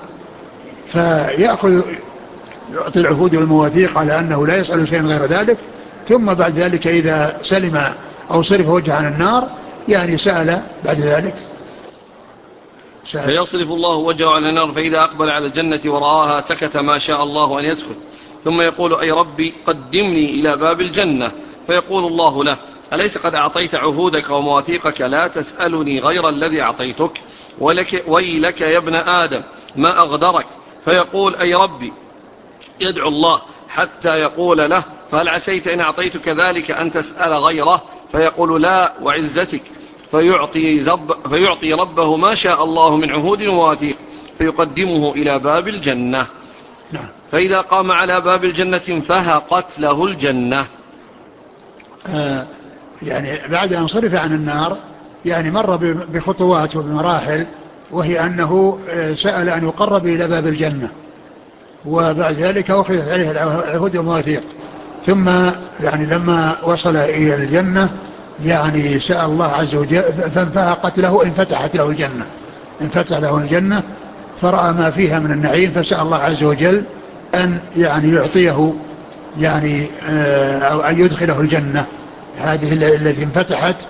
فيأخذ يعطي العهود والمواثيق على أنه لا يسأل شيئا غير ذلك، ثم بعد ذلك إذا سلم أو صرف وجهه عن النار يعني سأل بعد ذلك سأل. فيصرف الله وجهه عن النار فإذا أقبل على الجنة ورآها سكت ما شاء الله أن يسكت، ثم يقول أي ربي قدمني إلى باب الجنة، فيقول الله له أليس قد أعطيت عهودك ومواثيقك لا تسألني غير الذي أعطيتك؟ ولك ويلك يا ابن آدم ما أغدرك؟ فيقول أي ربي يدعو الله حتى يقول له فهل عسيت إن أعطيتك ذلك أن تسأل غيره؟ فيقول لا وعزتك، فيعطي, زب فيعطي ربه ما شاء الله من عهود ومواثيق فيقدمه إلى باب الجنة. فإذا قام على باب الجنة انفهقت له الجنة. آه يعني بعد أن صرف عن النار يعني مر بخطوات وبمراحل، وهي أنه سأل أن يقرب إلى باب الجنة، وبعد ذلك أخذت عليه العهود والمواثيق، ثم يعني لما وصل إلى الجنة يعني سأل الله عز وجل فانفهقت له انفتحت له الجنة انفتح له الجنة فرأى ما فيها من النعيم، فسأل الله عز وجل أن يعني يعطيه يعني أو أن يدخله الجنة هذه التي انفتحت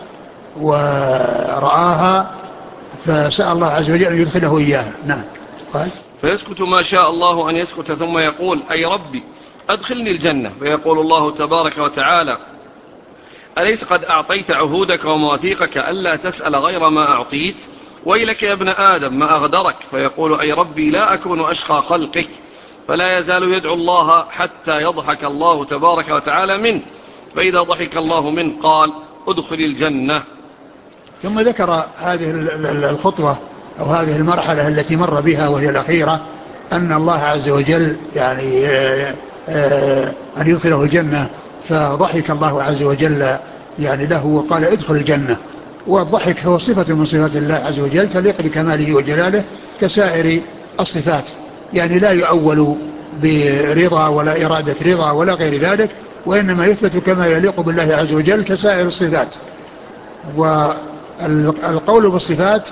ورآها، فسأل الله عز وجل أن يدخله إياها. نعم. قال فيسكت ما شاء الله أن يسكت، ثم يقول أي ربي أدخلني الجنة، فيقول الله تبارك وتعالى أليس قد أعطيت عهودك ومواثيقك ألا تسأل غير ما أعطيت؟ ويلك يا ابن آدم ما أغدرك؟ فيقول أي ربي لا أكون أشقى خلقك، فلا يزال يدعو الله حتى يضحك الله تبارك وتعالى منه، فإذا ضحك الله منه قال ادخل الجنة. ثم ذكر هذه الخطوة أو هذه المرحلة التي مر بها وهي الأخيرة، أن الله عز وجل يعني أن يدخله الجنة، فضحك الله عز وجل يعني له وقال ادخل الجنة، والضحك هو صفة من صفات الله عز وجل تليق بكماله وجلاله كسائر الصفات، يعني لا يؤول برضا ولا إرادة رضا ولا غير ذلك، وإنما يثبت كما يليق بالله عز وجل كسائر الصفات. والقول بالصفات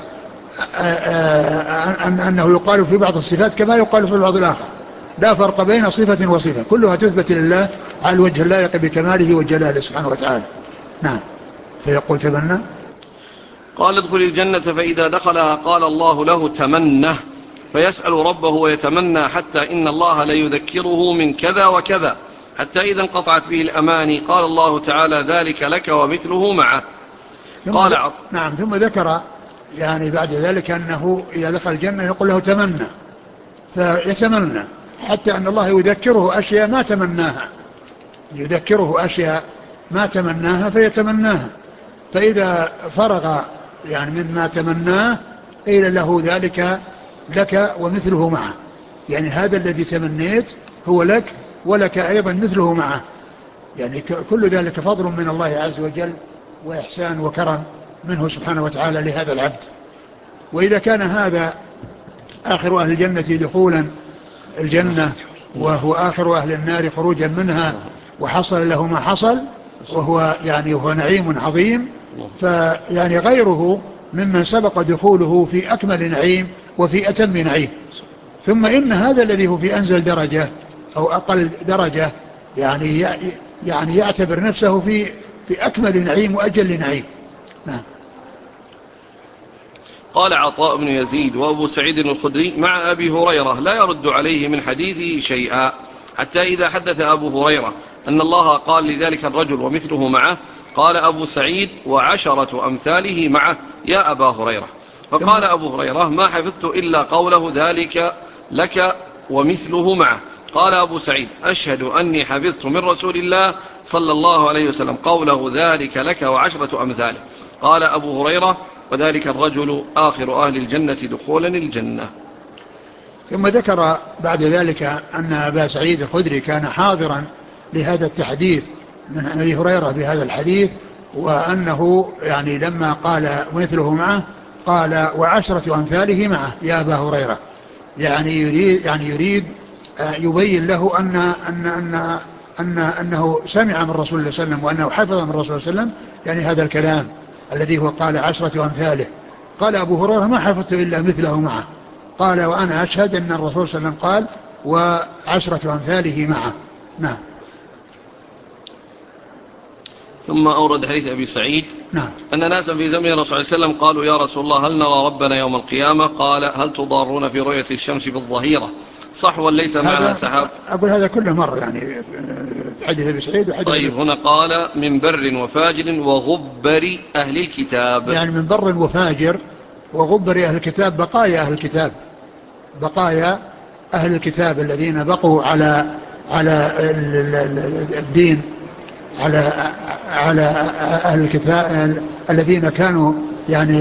أنه يقال في بعض الصفات كما يقال في البعض الآخر، لا فرق بين صفة وصفة، كلها تثبت لله على الوجه اللائق بكماله وجلاله سبحانه وتعالى. نعم. فيقول تبنى قال ادخل الجنة، فإذا دخلها قال الله له تمنه، فيسأل ربه ويتمنى حتى إن الله ليذكره من كذا وكذا، حتى إذا انقطعت به الأماني قال الله تعالى ذلك لك ومثله معه. ثم قال عط... نعم ثم ذكر يعني بعد ذلك أنه إذا دخل الجنة يقول له تمنى، فيتمنى حتى أن الله يذكره أشياء ما تمناها، يذكره أشياء ما تمناها فيتمناها، فإذا فرغ يعني مما تمناه قيل له ذلك لك ومثله معه، يعني هذا الذي تمنيت هو لك ولك أيضا مثله معه، يعني كل ذلك فضل من الله عز وجل وإحسان وكرم منه سبحانه وتعالى لهذا العبد. وإذا كان هذا آخر أهل الجنة دخولا الجنة وهو آخر أهل النار خروجا منها وحصل له ما حصل وهو يعني وهو نعيم عظيم، فيعني غيره ممن سبق دخوله في أكمل نعيم وفي أتم نعيم. ثم إن هذا الذي هو في أنزل درجة أو أقل درجة يعني يعني يعتبر نفسه في في أكمل نعيم وأجل نعيم. نعم. قال عطاء بن يزيد وأبو سعيد الخدري مع أبي هريرة لا يرد عليه من حديثه شيئا، حتى إذا حدث أبو هريرة أن الله قال لذلك الرجل ومثله معه قال أبو سعيد وعشرة أمثاله معه يا أبا هريرة، فقال أبو هريرة ما حفظت إلا قوله ذلك لك ومثله معه. قال أبو سعيد أشهد أني حفظت من رسول الله صلى الله عليه وسلم قوله ذلك لك وعشرة أمثاله. قال أبو هريرة وذلك الرجل آخر أهل الجنة دخولا الجنة. ثم ذكر بعد ذلك أن أبا سعيد الخدري كان حاضرا لهذا التحديث من أبي هريرة بهذا الحديث، وأنه يعني لما قال مثله معه قال وعشرة أمثاله معه يا أبا هريرة، يعني يريد يعني يريد يبين له أن أن أن أن أنه سمع من رسول الله صلى الله عليه وسلم وأنه حفظ من رسول الله صلى الله عليه وسلم يعني هذا الكلام الذي هو قال عشرة أمثاله. قال أبو هريرة ما حفظت إلا مثله معه، قال وأنا أشهد أن الرسول صلى الله عليه وسلم قال وعشرة أمثاله معه. نعم. ثم أورد حديث أبي سعيد نعم. أن ناسا في زمن الرسول صلى الله عليه وسلم قالوا يا رسول الله هل نرى ربنا يوم القيامة؟ قال هل تضارون في رؤية الشمس بالظهيرة صحوا ليس معها سحاب؟ أقول هذا كله مر يعني حديث أبي سعيد وحديث. طيب هنا قال من بر وفاجر وغبر أهل الكتاب، يعني من بر وفاجر وغبر أهل الكتاب بقايا أهل الكتاب، بقايا أهل الكتاب الذين بقوا على على الدين، على على أهل الكتاب الذين كانوا يعني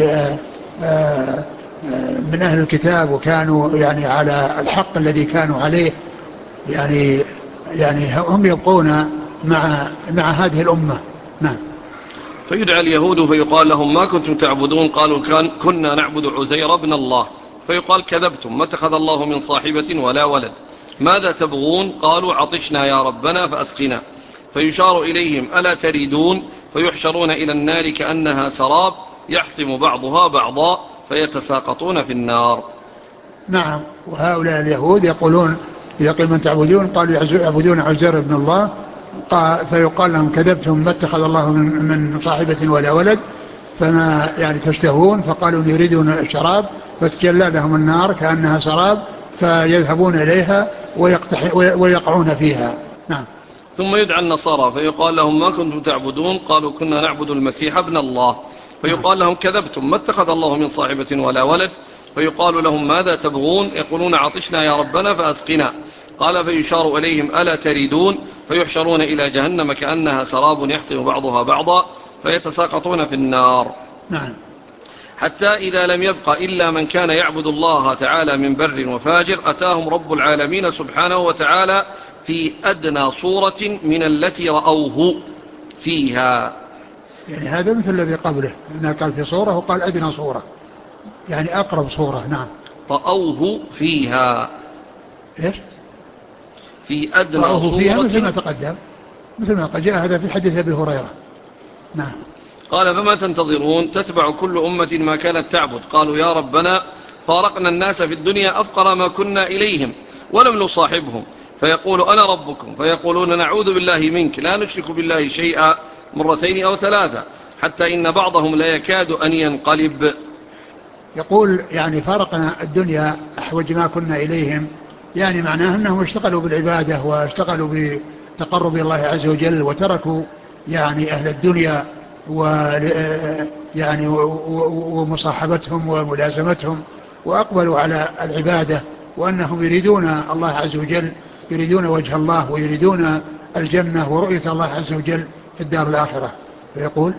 من أهل الكتاب وكانوا يعني على الحق الذي كانوا عليه، يعني يعني هم يبقون مع مع هذه الأمة. نعم. فيدعى اليهود فيقال لهم ما كنتم تعبدون؟ قالوا كان كنا نعبد عزير بن الله. فيقال كذبتم ما اتخذ الله من صاحبة ولا ولد. ماذا تبغون؟ قالوا عطشنا يا ربنا فأسقنا. فيشار إليهم ألا تريدون؟ فيحشرون إلى النار كأنها سراب يحطم بعضها بعضا فيتساقطون في النار. نعم. وهؤلاء اليهود يقولون إذا قيل من تعبدون قالوا يعبدون عزير بن الله، فيقال لهم كذبتم ما اتخذ الله من صاحبة ولا ولد، فما يعني تشتهون؟ فقالوا يريدون الشراب فتجلى لهم النار كأنها سراب فيذهبون إليها ويقعون فيها. نعم. ثم يدعى النصارى فيقال لهم ما كنتم تعبدون؟ قالوا كنا نعبد المسيح ابن الله. فيقال لهم كذبتم ما اتخذ الله من صاحبة ولا ولد. فيقال لهم ماذا تبغون؟ يقولون عطشنا يا ربنا فأسقنا. قال فيشار إليهم ألا تريدون؟ فيحشرون إلى جهنم كأنها سراب يحطم بعضها بعضا فيتساقطون في النار. نعم. حتى إذا لم يبق إلا من كان يعبد الله تعالى من بر وفاجر أتاهم رب العالمين سبحانه وتعالى في أدنى صورة من التي رأوه فيها. يعني هذا مثل الذي قبله، هنا قال في صورة وقال أدنى صورة، يعني أقرب صورة. نعم. رأوه فيها. إيش؟ في أدنى صورة فيها مثل ما تقدم، مثل ما قد جاء هذا في حديث أبي هريرة. نعم. قال فما تنتظرون؟ تتبع كل أمة ما كانت تعبد. قالوا يا ربنا فارقنا الناس في الدنيا أفقر ما كنا إليهم ولم نصاحبهم. فيقول أنا ربكم. فيقولون نعوذ بالله منك لا نشرك بالله شيئا مرتين أو ثلاثة. حتى إن بعضهم لا يكاد أن ينقلب. يقول يعني فارقنا الدنيا أحوج ما كنا إليهم، يعني معناه أنهم اشتغلوا بالعبادة واشتغلوا بتقرب الله عز وجل وتركوا يعني أهل الدنيا و يعني ومصاحبتهم وملازمتهم، وأقبلوا على العبادة، وأنهم يريدون الله عز وجل، يريدون وجه الله ويريدون الجنة ورؤية الله عز وجل في الدار الآخرة. فيقول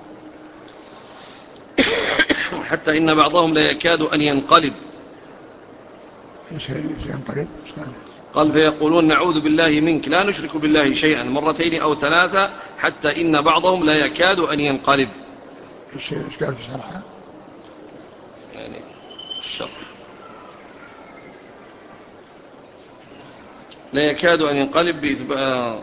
حتى إن بعضهم لا يكاد أن ينقلب. ايش ينقلب؟ قال فيقولون نعوذ بالله منك لا نشرك بالله شيئا مرتين أو ثلاثة حتى إن بعضهم لا يكاد أن ينقلب. ايش قال في شرحها؟ يعني الشرح لا يكاد أن ينقلب بإثبات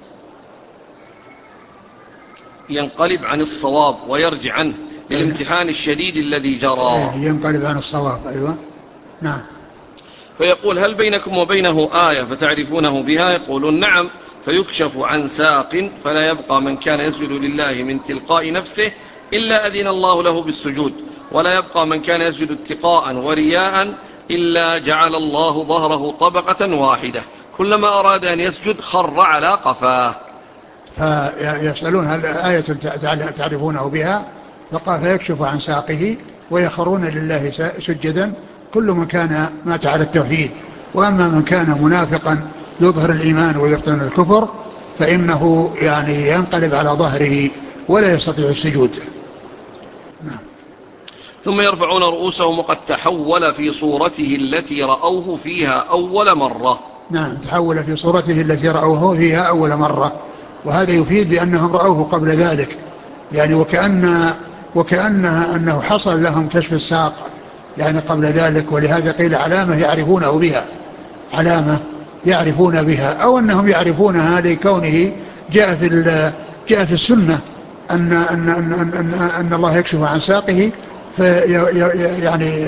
ينقلب عن الصواب ويرجع عنه للامتحان الشديد الذي جرى. ينقلب عن الصواب. أيوة نعم. فيقول هل بينكم وبينه آية فتعرفونه بها؟ يقولون نعم. فيكشف عن ساق فلا يبقى من كان يسجد لله من تلقاء نفسه إلا أذن الله له بالسجود، ولا يبقى من كان يسجد اتقاء ورياء إلا جعل الله ظهره طبقة واحدة كلما أراد أن يسجد خر على قفاه. فيسألون هل آية تعرفونه بها؟ فقال فيكشف عن ساقه ويخرون لله سجدا كل من كان مات على التوحيد، وأما من كان منافقا يظهر الإيمان ويبطن الكفر فإنه يعني ينقلب على ظهره ولا يستطيع السجود. نعم. ثم يرفعون رؤوسهم وقد تحول في صورته التي رأوه فيها أول مرة. نعم، تحول في صورته التي رأوه فيها أول مرة، وهذا يفيد بأنهم رأوه قبل ذلك، يعني وكأن وكأنها أنه حصل لهم كشف الساق يعني قبل ذلك، ولهذا قيل علامة يعرفونه بها، علامة يعرفون بها، أو أنهم يعرفونها لكونه جاء في جاء في السنة أن أن أن أن, أن الله يكشف عن ساقه في يعني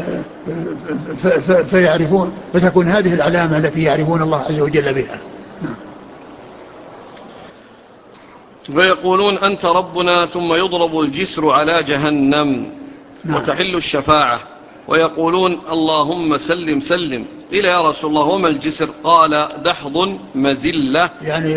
فيعرفون، فتكون هذه العلامة التي يعرفون الله عز وجل بها. نعم. فيقولون أنت ربنا ثم يضرب الجسر على جهنم. نعم. وتحل الشفاعة ويقولون اللهم سلم سلم. قيل يا رسول الله وما الجسر؟ قال دحض مزلة. يعني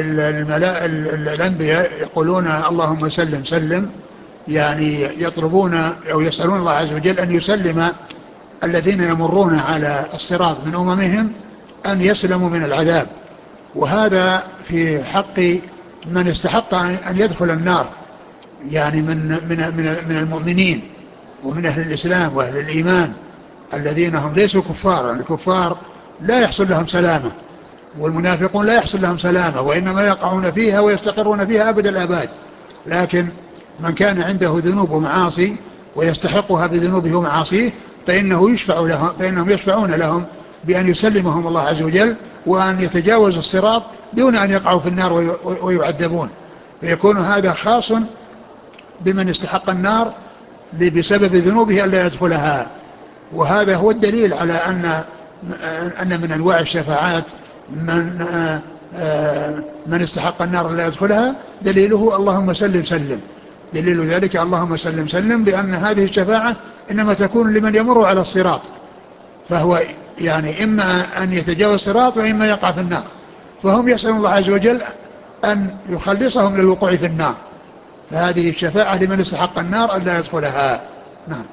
الأنبياء يقولون اللهم سلم سلم، يعني يطلبون أو يسألون الله عز وجل أن يسلم الذين يمرون على الصراط من أممهم أن يسلموا من العذاب، وهذا في حق من استحق أن يدخل النار، يعني من من من من المؤمنين ومن أهل الإسلام وأهل الإيمان الذين هم ليسوا كفار. الكفار لا يحصل لهم سلامة، والمنافقون لا يحصل لهم سلامة، وإنما يقعون فيها ويستقرون فيها أبد الآباد. لكن من كان عنده ذنوب ومعاصي ويستحقها بذنوبه ومعاصيه فإنه يشفع لهم، فإنهم يشفعون لهم بأن يسلمهم الله عز وجل وأن يتجاوز الصراط دون أن يقعوا في النار ويعذبون، فيكون هذا خاص بمن استحق النار بسبب ذنوبه ألا يدخلها. وهذا هو الدليل على أن أن من أنواع الشفاعات من من استحق النار لا يدخلها دليله اللهم سلم سلم، دليل ذلك اللهم سلم سلم، بأن هذه الشفاعة إنما تكون لمن يمر على الصراط، فهو يعني إما أن يتجاوز الصراط وإما يقع في النار، فهم يسألون الله عز وجل أن يخلصهم للوقوع في النار، فهذه الشفاعة لمن استحق النار ألا يدخلها. نعم.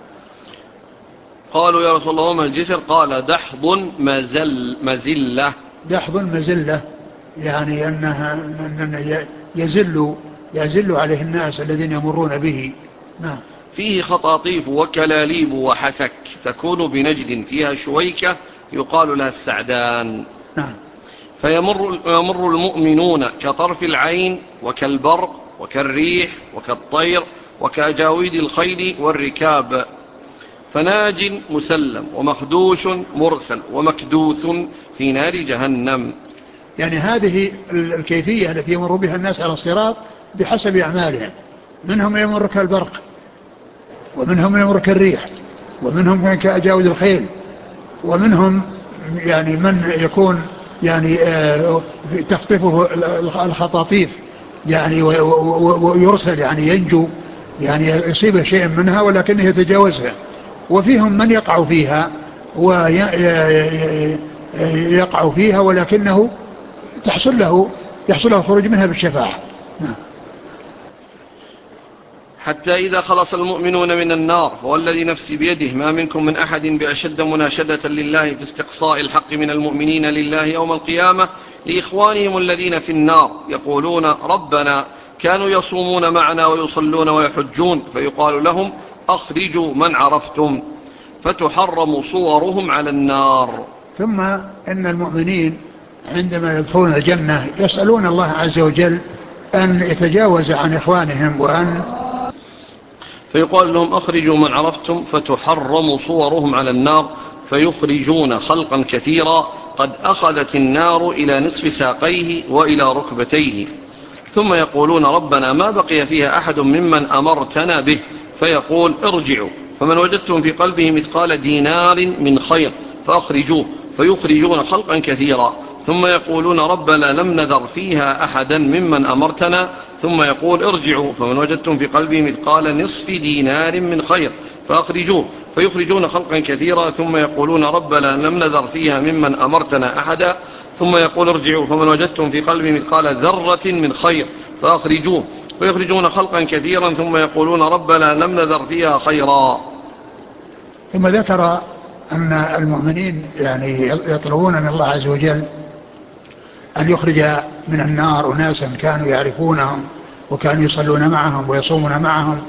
قالوا يا رسول الله وما الجسر؟ قال دحض مزل مزلة. دحض مزلة يعني أنها أنه يزل يزل عليه الناس الذين يمرون به. نعم. فيه خطاطيف وكلاليب وحسك تكون بنجد فيها شويكة يقال لها السعدان. نعم. فيمر يمر المؤمنون كطرف العين وكالبرق وكالريح وكالطير وكأجاويد الخيل والركاب، فناج مسلم ومخدوش مرسل ومكدوث في نار جهنم. يعني هذه الكيفية التي يمر بها الناس على الصراط بحسب أعمالهم، منهم يمر كالبرق، ومنهم يمر كالريح، ومنهم كأجاويد الخيل، ومنهم يعني من يكون يعني تخطفه الخطاطيف يعني ويرسل يعني ينجو يعني يصيب شيء منها ولكنه يتجاوزها، وفيهم من يقع فيها ويقع فيها ولكنه تحصل له يحصل له الخروج منها بالشفاعة. حتى إذا خلص المؤمنون من النار فوالذي نفسي بيده ما منكم من أحد بأشد مناشدة لله في استقصاء الحق من المؤمنين لله يوم القيامة لإخوانهم الذين في النار يقولون ربنا كانوا يصومون معنا ويصلون ويحجون فيقال لهم أخرجوا من عرفتم فتحرم صورهم على النار. ثم إن المؤمنين عندما يدخلون الجنة يسألون الله عز وجل أن يتجاوز عن إخوانهم وأن فيقال لهم أخرجوا من عرفتم فتحرم صورهم على النار فيخرجون خلقا كثيرا قد أخذت النار إلى نصف ساقيه وإلى ركبتيه ثم يقولون ربنا ما بقي فيها أحد ممن أمرتنا به فيقول ارجعوا فمن وجدتم في قلبه مثقال دينار من خير فأخرجوه فيخرجون خلقا كثيرا ثم يقولون ربنا لم نذر فيها أحدا ممن أمرتنا ثم يقول ارجعوا فمن وجدتم في قلبه مثقال نصف دينار من خير فأخرجوه فيخرجون خلقا كثيرا ثم يقولون ربنا لم نذر فيها ممن أمرتنا أحدا ثم يقول ارجعوا فمن وجدتم في قلبه مثقال ذرة من خير فأخرجوه فيخرجون خلقا كثيرا ثم يقولون ربنا لم نذر فيها خيرا. ثم ذكر أن المؤمنين يعني يطلبون من الله عز وجل أن يخرج من النار أناسا كانوا يعرفونهم وكانوا يصلون معهم ويصومون معهم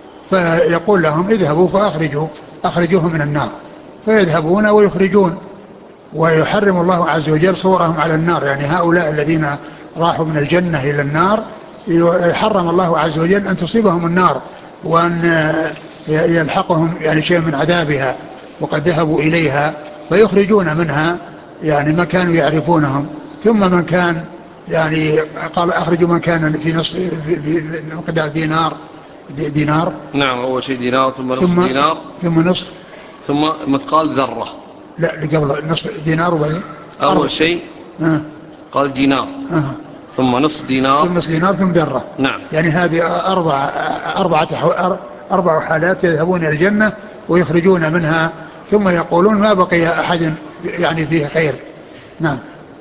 فيقول لهم اذهبوا فأخرجوا أخرجوهم من النار فيذهبون ويخرجون ويحرم الله عز وجل صورهم على النار. يعني هؤلاء الذين راحوا من الجنة إلى النار يحرم الله عز وجل أن تصيبهم النار وأن يلحقهم يعني شيء من عذابها وقد ذهبوا إليها فيخرجون منها يعني ما كانوا يعرفونهم. ثم من كان يعني قال أخرجوا من كان في نصف مقدار دينار دينار نعم أول شيء دينار ثم نصف ثم دينار ثم نصف ثم مثقال ذرة لا قبل نصف دينار وبعدين أول شيء آه. قال دينار آه. ثم نصف دينار ثم نصف دينار ثم ذرة. نعم يعني هذه أربع أربعة أربع حالات يذهبون إلى الجنة ويخرجون منها ثم يقولون ما بقي أحد يعني فيه خير. نعم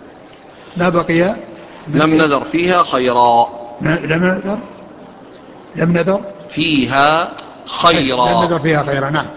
ما بقي لم نذر فيها خيرا لم نذر لم نذر فيها خيرا لم نذر فيها خيرا. نعم.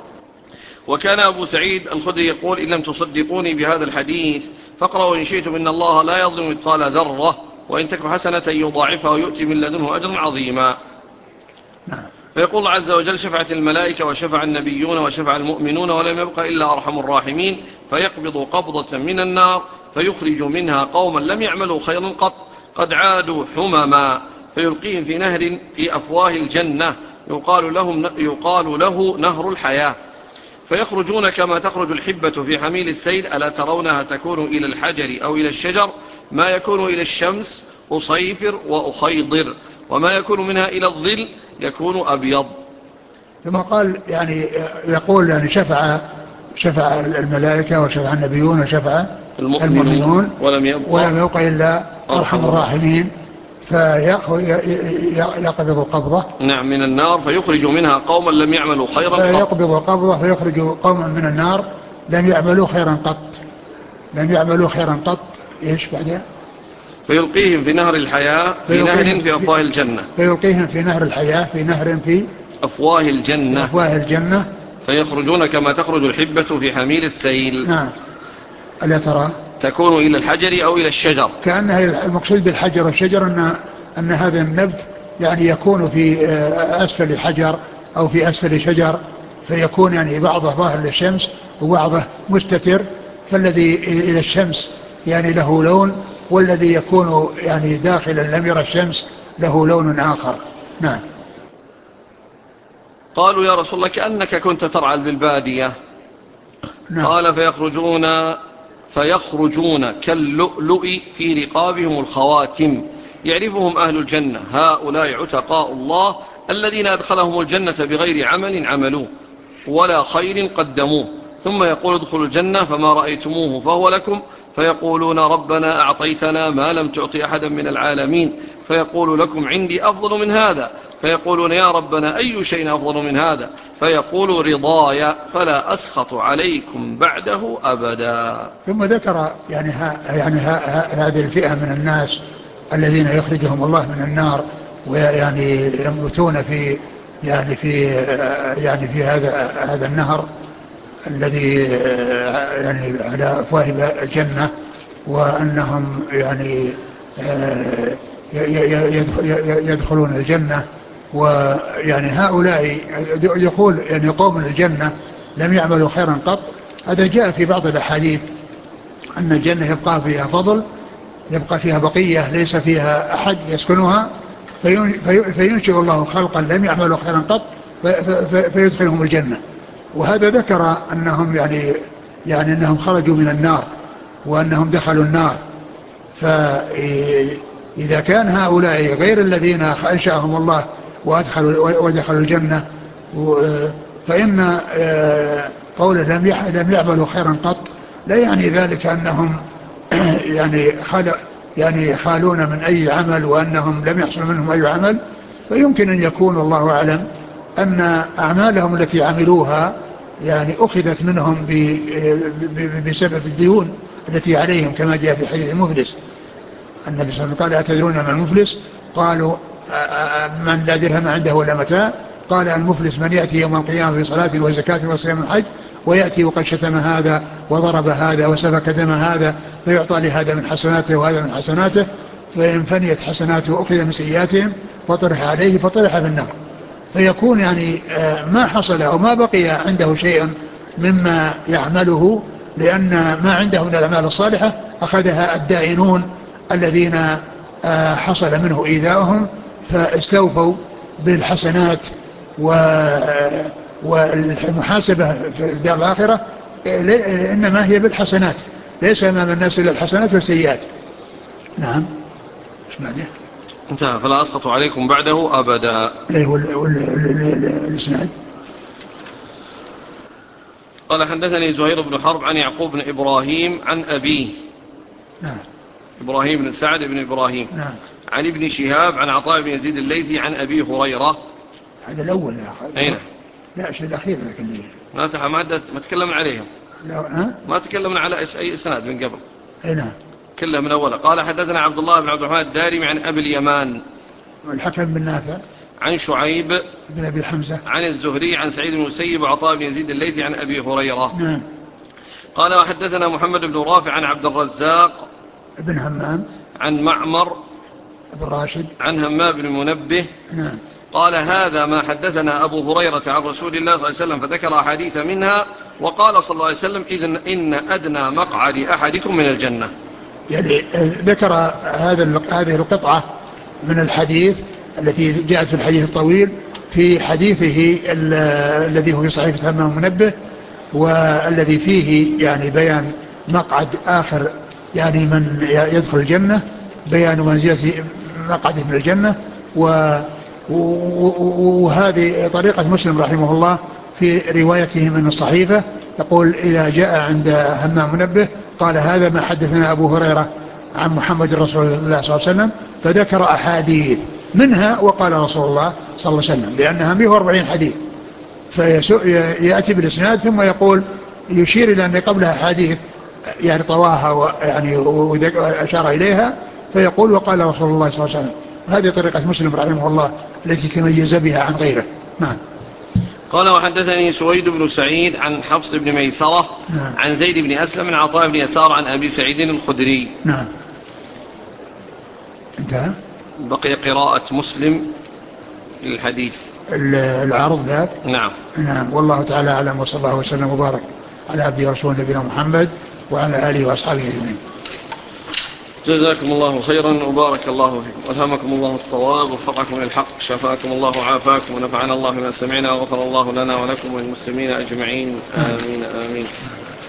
وكان أبو سعيد الخدري يقول إن لم تصدقوني بهذا الحديث فاقرأوا إن شئتم إن الله لا يظلم مثقال ذرة وإن تك حسنة يضاعفها ويؤتي من لدنه أجرا عظيما. نعم. فيقول الله عز وجل شفعت الملائكة وشفع النبيون وشفع المؤمنون ولم يبق إلا أرحم الراحمين فيقبض قبضة من النار فيخرج منها قوما لم يعملوا خيرا قط قد عادوا حمما فيلقيهم في نهر في أفواه الجنة يقال, لهم يقال له نهر الحياة فيخرجون كما تخرج الحبة في حميل السيل ألا ترونها تكون إلى الحجر أو إلى الشجر ما يكون إلى الشمس أصيفر وأخيضر وما يكون منها إلى الظل يكون أبيض. ثم قال يعني يقول يعني شفع شفع الملائكة وشفع النبيون وشفع المؤمنون ولم يبق, ولم يبق إلا أرحم الراحمين فيقبض قبضة نعم من النار فيخرج منها قوما لم يعملوا خيرا قط فيقبض قبضة فيخرج قوما من النار لم يعملوا خيرا قط لم يعملوا خيرا قط إيش بعدين فيلقيهم في نهر الحياة في نهر في أفواه الجنة فيلقيهم في نهر الحياة في نهر في أفواه الجنة أفواه الجنة فيخرجون كما تخرج الحبة في حميل السيل. نعم. ألا ترى تكون إلى الحجر أو إلى الشجر كأنها المقصود بالحجر والشجر أن, أن هذا النبت يعني يكون في أسفل حجر أو في أسفل شجر فيكون يعني بعضه ظاهر للشمس وبعضه مستتر فالذي إلى الشمس يعني له لون والذي يكون يعني داخلا لم يرى الشمس له لون آخر. نعم. قالوا يا رسول الله كأنك كنت ترعى بالبادية. نعم. قال فيخرجون فيخرجون كاللؤلؤ في رقابهم الخواتم يعرفهم أهل الجنة هؤلاء عتقاء الله الذين أدخلهم الجنة بغير عمل عملوه ولا خير قدموه ثم يقول ادخلوا الجنة فما رأيتموه فهو لكم، فيقولون ربنا أعطيتنا ما لم تعطي أحدا من العالمين، فيقول لكم عندي أفضل من هذا، فيقولون يا ربنا أي شيء أفضل من هذا، فيقول رضايا فلا أسخط عليكم بعده أبدا. ثم ذكر يعني, ها يعني ها ها هذه الفئة من الناس الذين يخرجهم الله من النار ويعني يموتون في يعني في يعني في هذا هذا النهر الذي يعني على أفواه الجنة، وأنهم يعني يدخلون الجنة. ويعني هؤلاء يقول يعني قوم الجنة لم يعملوا خيرا قط. هذا جاء في بعض الأحاديث أن الجنة يبقى فيها فضل، يبقى فيها بقية ليس فيها أحد يسكنها، فينشئ الله خلقا لم يعملوا خيرا قط فيدخلهم الجنة. وهذا ذكر أنهم يعني يعني أنهم خرجوا من النار وأنهم دخلوا النار. فإذا كان هؤلاء غير الذين أنشأهم الله وأدخلوا ودخلوا الجنة، فإن قوله لم يعملوا خيرا قط لا يعني ذلك أنهم يعني خال يعني خالون من أي عمل وأنهم لم يحصل منهم أي عمل. فيمكن أن يكون الله أعلم أن أعمالهم التي عملوها يعني أخذت منهم بسبب الديون التي عليهم، كما جاء في حديث المفلس. النبي صلى الله عليه وسلم قال أتدرون من المفلس؟ قالوا من لا درهم عنده ولا متاع. قال المفلس من يأتي يوم القيامة في صلاة وزكاة وصيام الحج ويأتي وقد شتم هذا وضرب هذا وسفك دم هذا، فيعطى لهذا من حسناته وهذا من حسناته، فإن فنيت حسناته أخذ من سيئاتهم فطرح عليه فطرح في النار. فيكون يعني ما حصل أو ما بقي عنده شيء مما يعمله، لأن ما عنده من الأعمال الصالحة أخذها الدائنون الذين حصل منه إيذاؤهم فاستوفوا بالحسنات. والمحاسبة في الدار الآخرة إنما هي بالحسنات، ليس أمام الناس إلا الحسنات والسيئات. نعم. اسمعني انتهى فلا أسقط عليكم بعده أبدا. ايه والاسناد قال حدثني زهير بن حرب عن يعقوب بن إبراهيم عن أبيه. نعم. إبراهيم بن سعد بن إبراهيم. نعم. عن ابن شهاب عن عطاء بن يزيد الليثي عن أبي هريرة. هذا الأول يا أخي. أين؟ لا شيء الأخير ذاك اللي ما تح ما ما تكلمنا عليهم. لا ها؟ ما تكلمنا على أي إسناد من قبل. أي نعم. كلها من أوله. قال حدثنا عبد الله بن عبد الرحمن الدارمي عن أبي اليمان الحكم بن نافع عن شعيب بن أبي حمزة عن الزهري عن سعيد بن المسيب وعطاء بن يزيد الليثي عن أبي هريرة. نعم. قال وحدثنا محمد بن رافع عن عبد الرزاق ابن همام عن معمر ابن راشد عن همام بن منبه. نعم. قال هذا ما حدثنا أبو هريرة عن رسول الله صلى الله عليه وسلم، فذكر أحاديث منها وقال صلى الله عليه وسلم إذن إن أدنى مقعد أحدكم من الجنة. يعني ذكر هذا هذه القطعة من الحديث التي جاءت في الحديث الطويل في حديثه الذي هو في صحيفة همام المنبه، والذي فيه يعني بيان مقعد آخر يعني من يدخل الجنة، بيان منزلة مقعده من الجنة. وهذه طريقة مسلم رحمه الله في روايته من الصحيفة، يقول إذا جاء عند همام منبه قال هذا ما حدثنا أبو هريرة عن محمد رسول الله صلى الله عليه وسلم، فذكر أحاديث منها وقال رسول الله صلى الله عليه وسلم، لأنها مئة وأربعين حديث، فيأتي بالإسناد ثم يقول يشير إلى أن قبلها حديث يعني طواها ويعني وأشار إليها، فيقول وقال رسول الله صلى الله عليه وسلم. هذه طريقة مسلم رحمه الله التي تميز بها عن غيره. نعم. قال وحدثني سويد بن سعيد عن حفص بن ميسرة. نعم. عن زيد بن أسلم عن عطاء بن يسار عن أبي سعيد الخدري. نعم. انتهى. بقي قراءة مسلم للحديث العرض ذاك. نعم. نعم. والله تعالى أعلم، وصلى الله وسلم وبارك على عبده ورسوله نبينا محمد وعلى آله وأصحابه أجمعين. جزاكم الله خيرا وبارك الله فيكم، ألهمكم الله الصواب ووفقكم للحق، شفاكم الله وعافاكم ونفعنا الله بما سمعنا وغفر الله لنا ولكم وللمسلمين أجمعين، آمين آمين.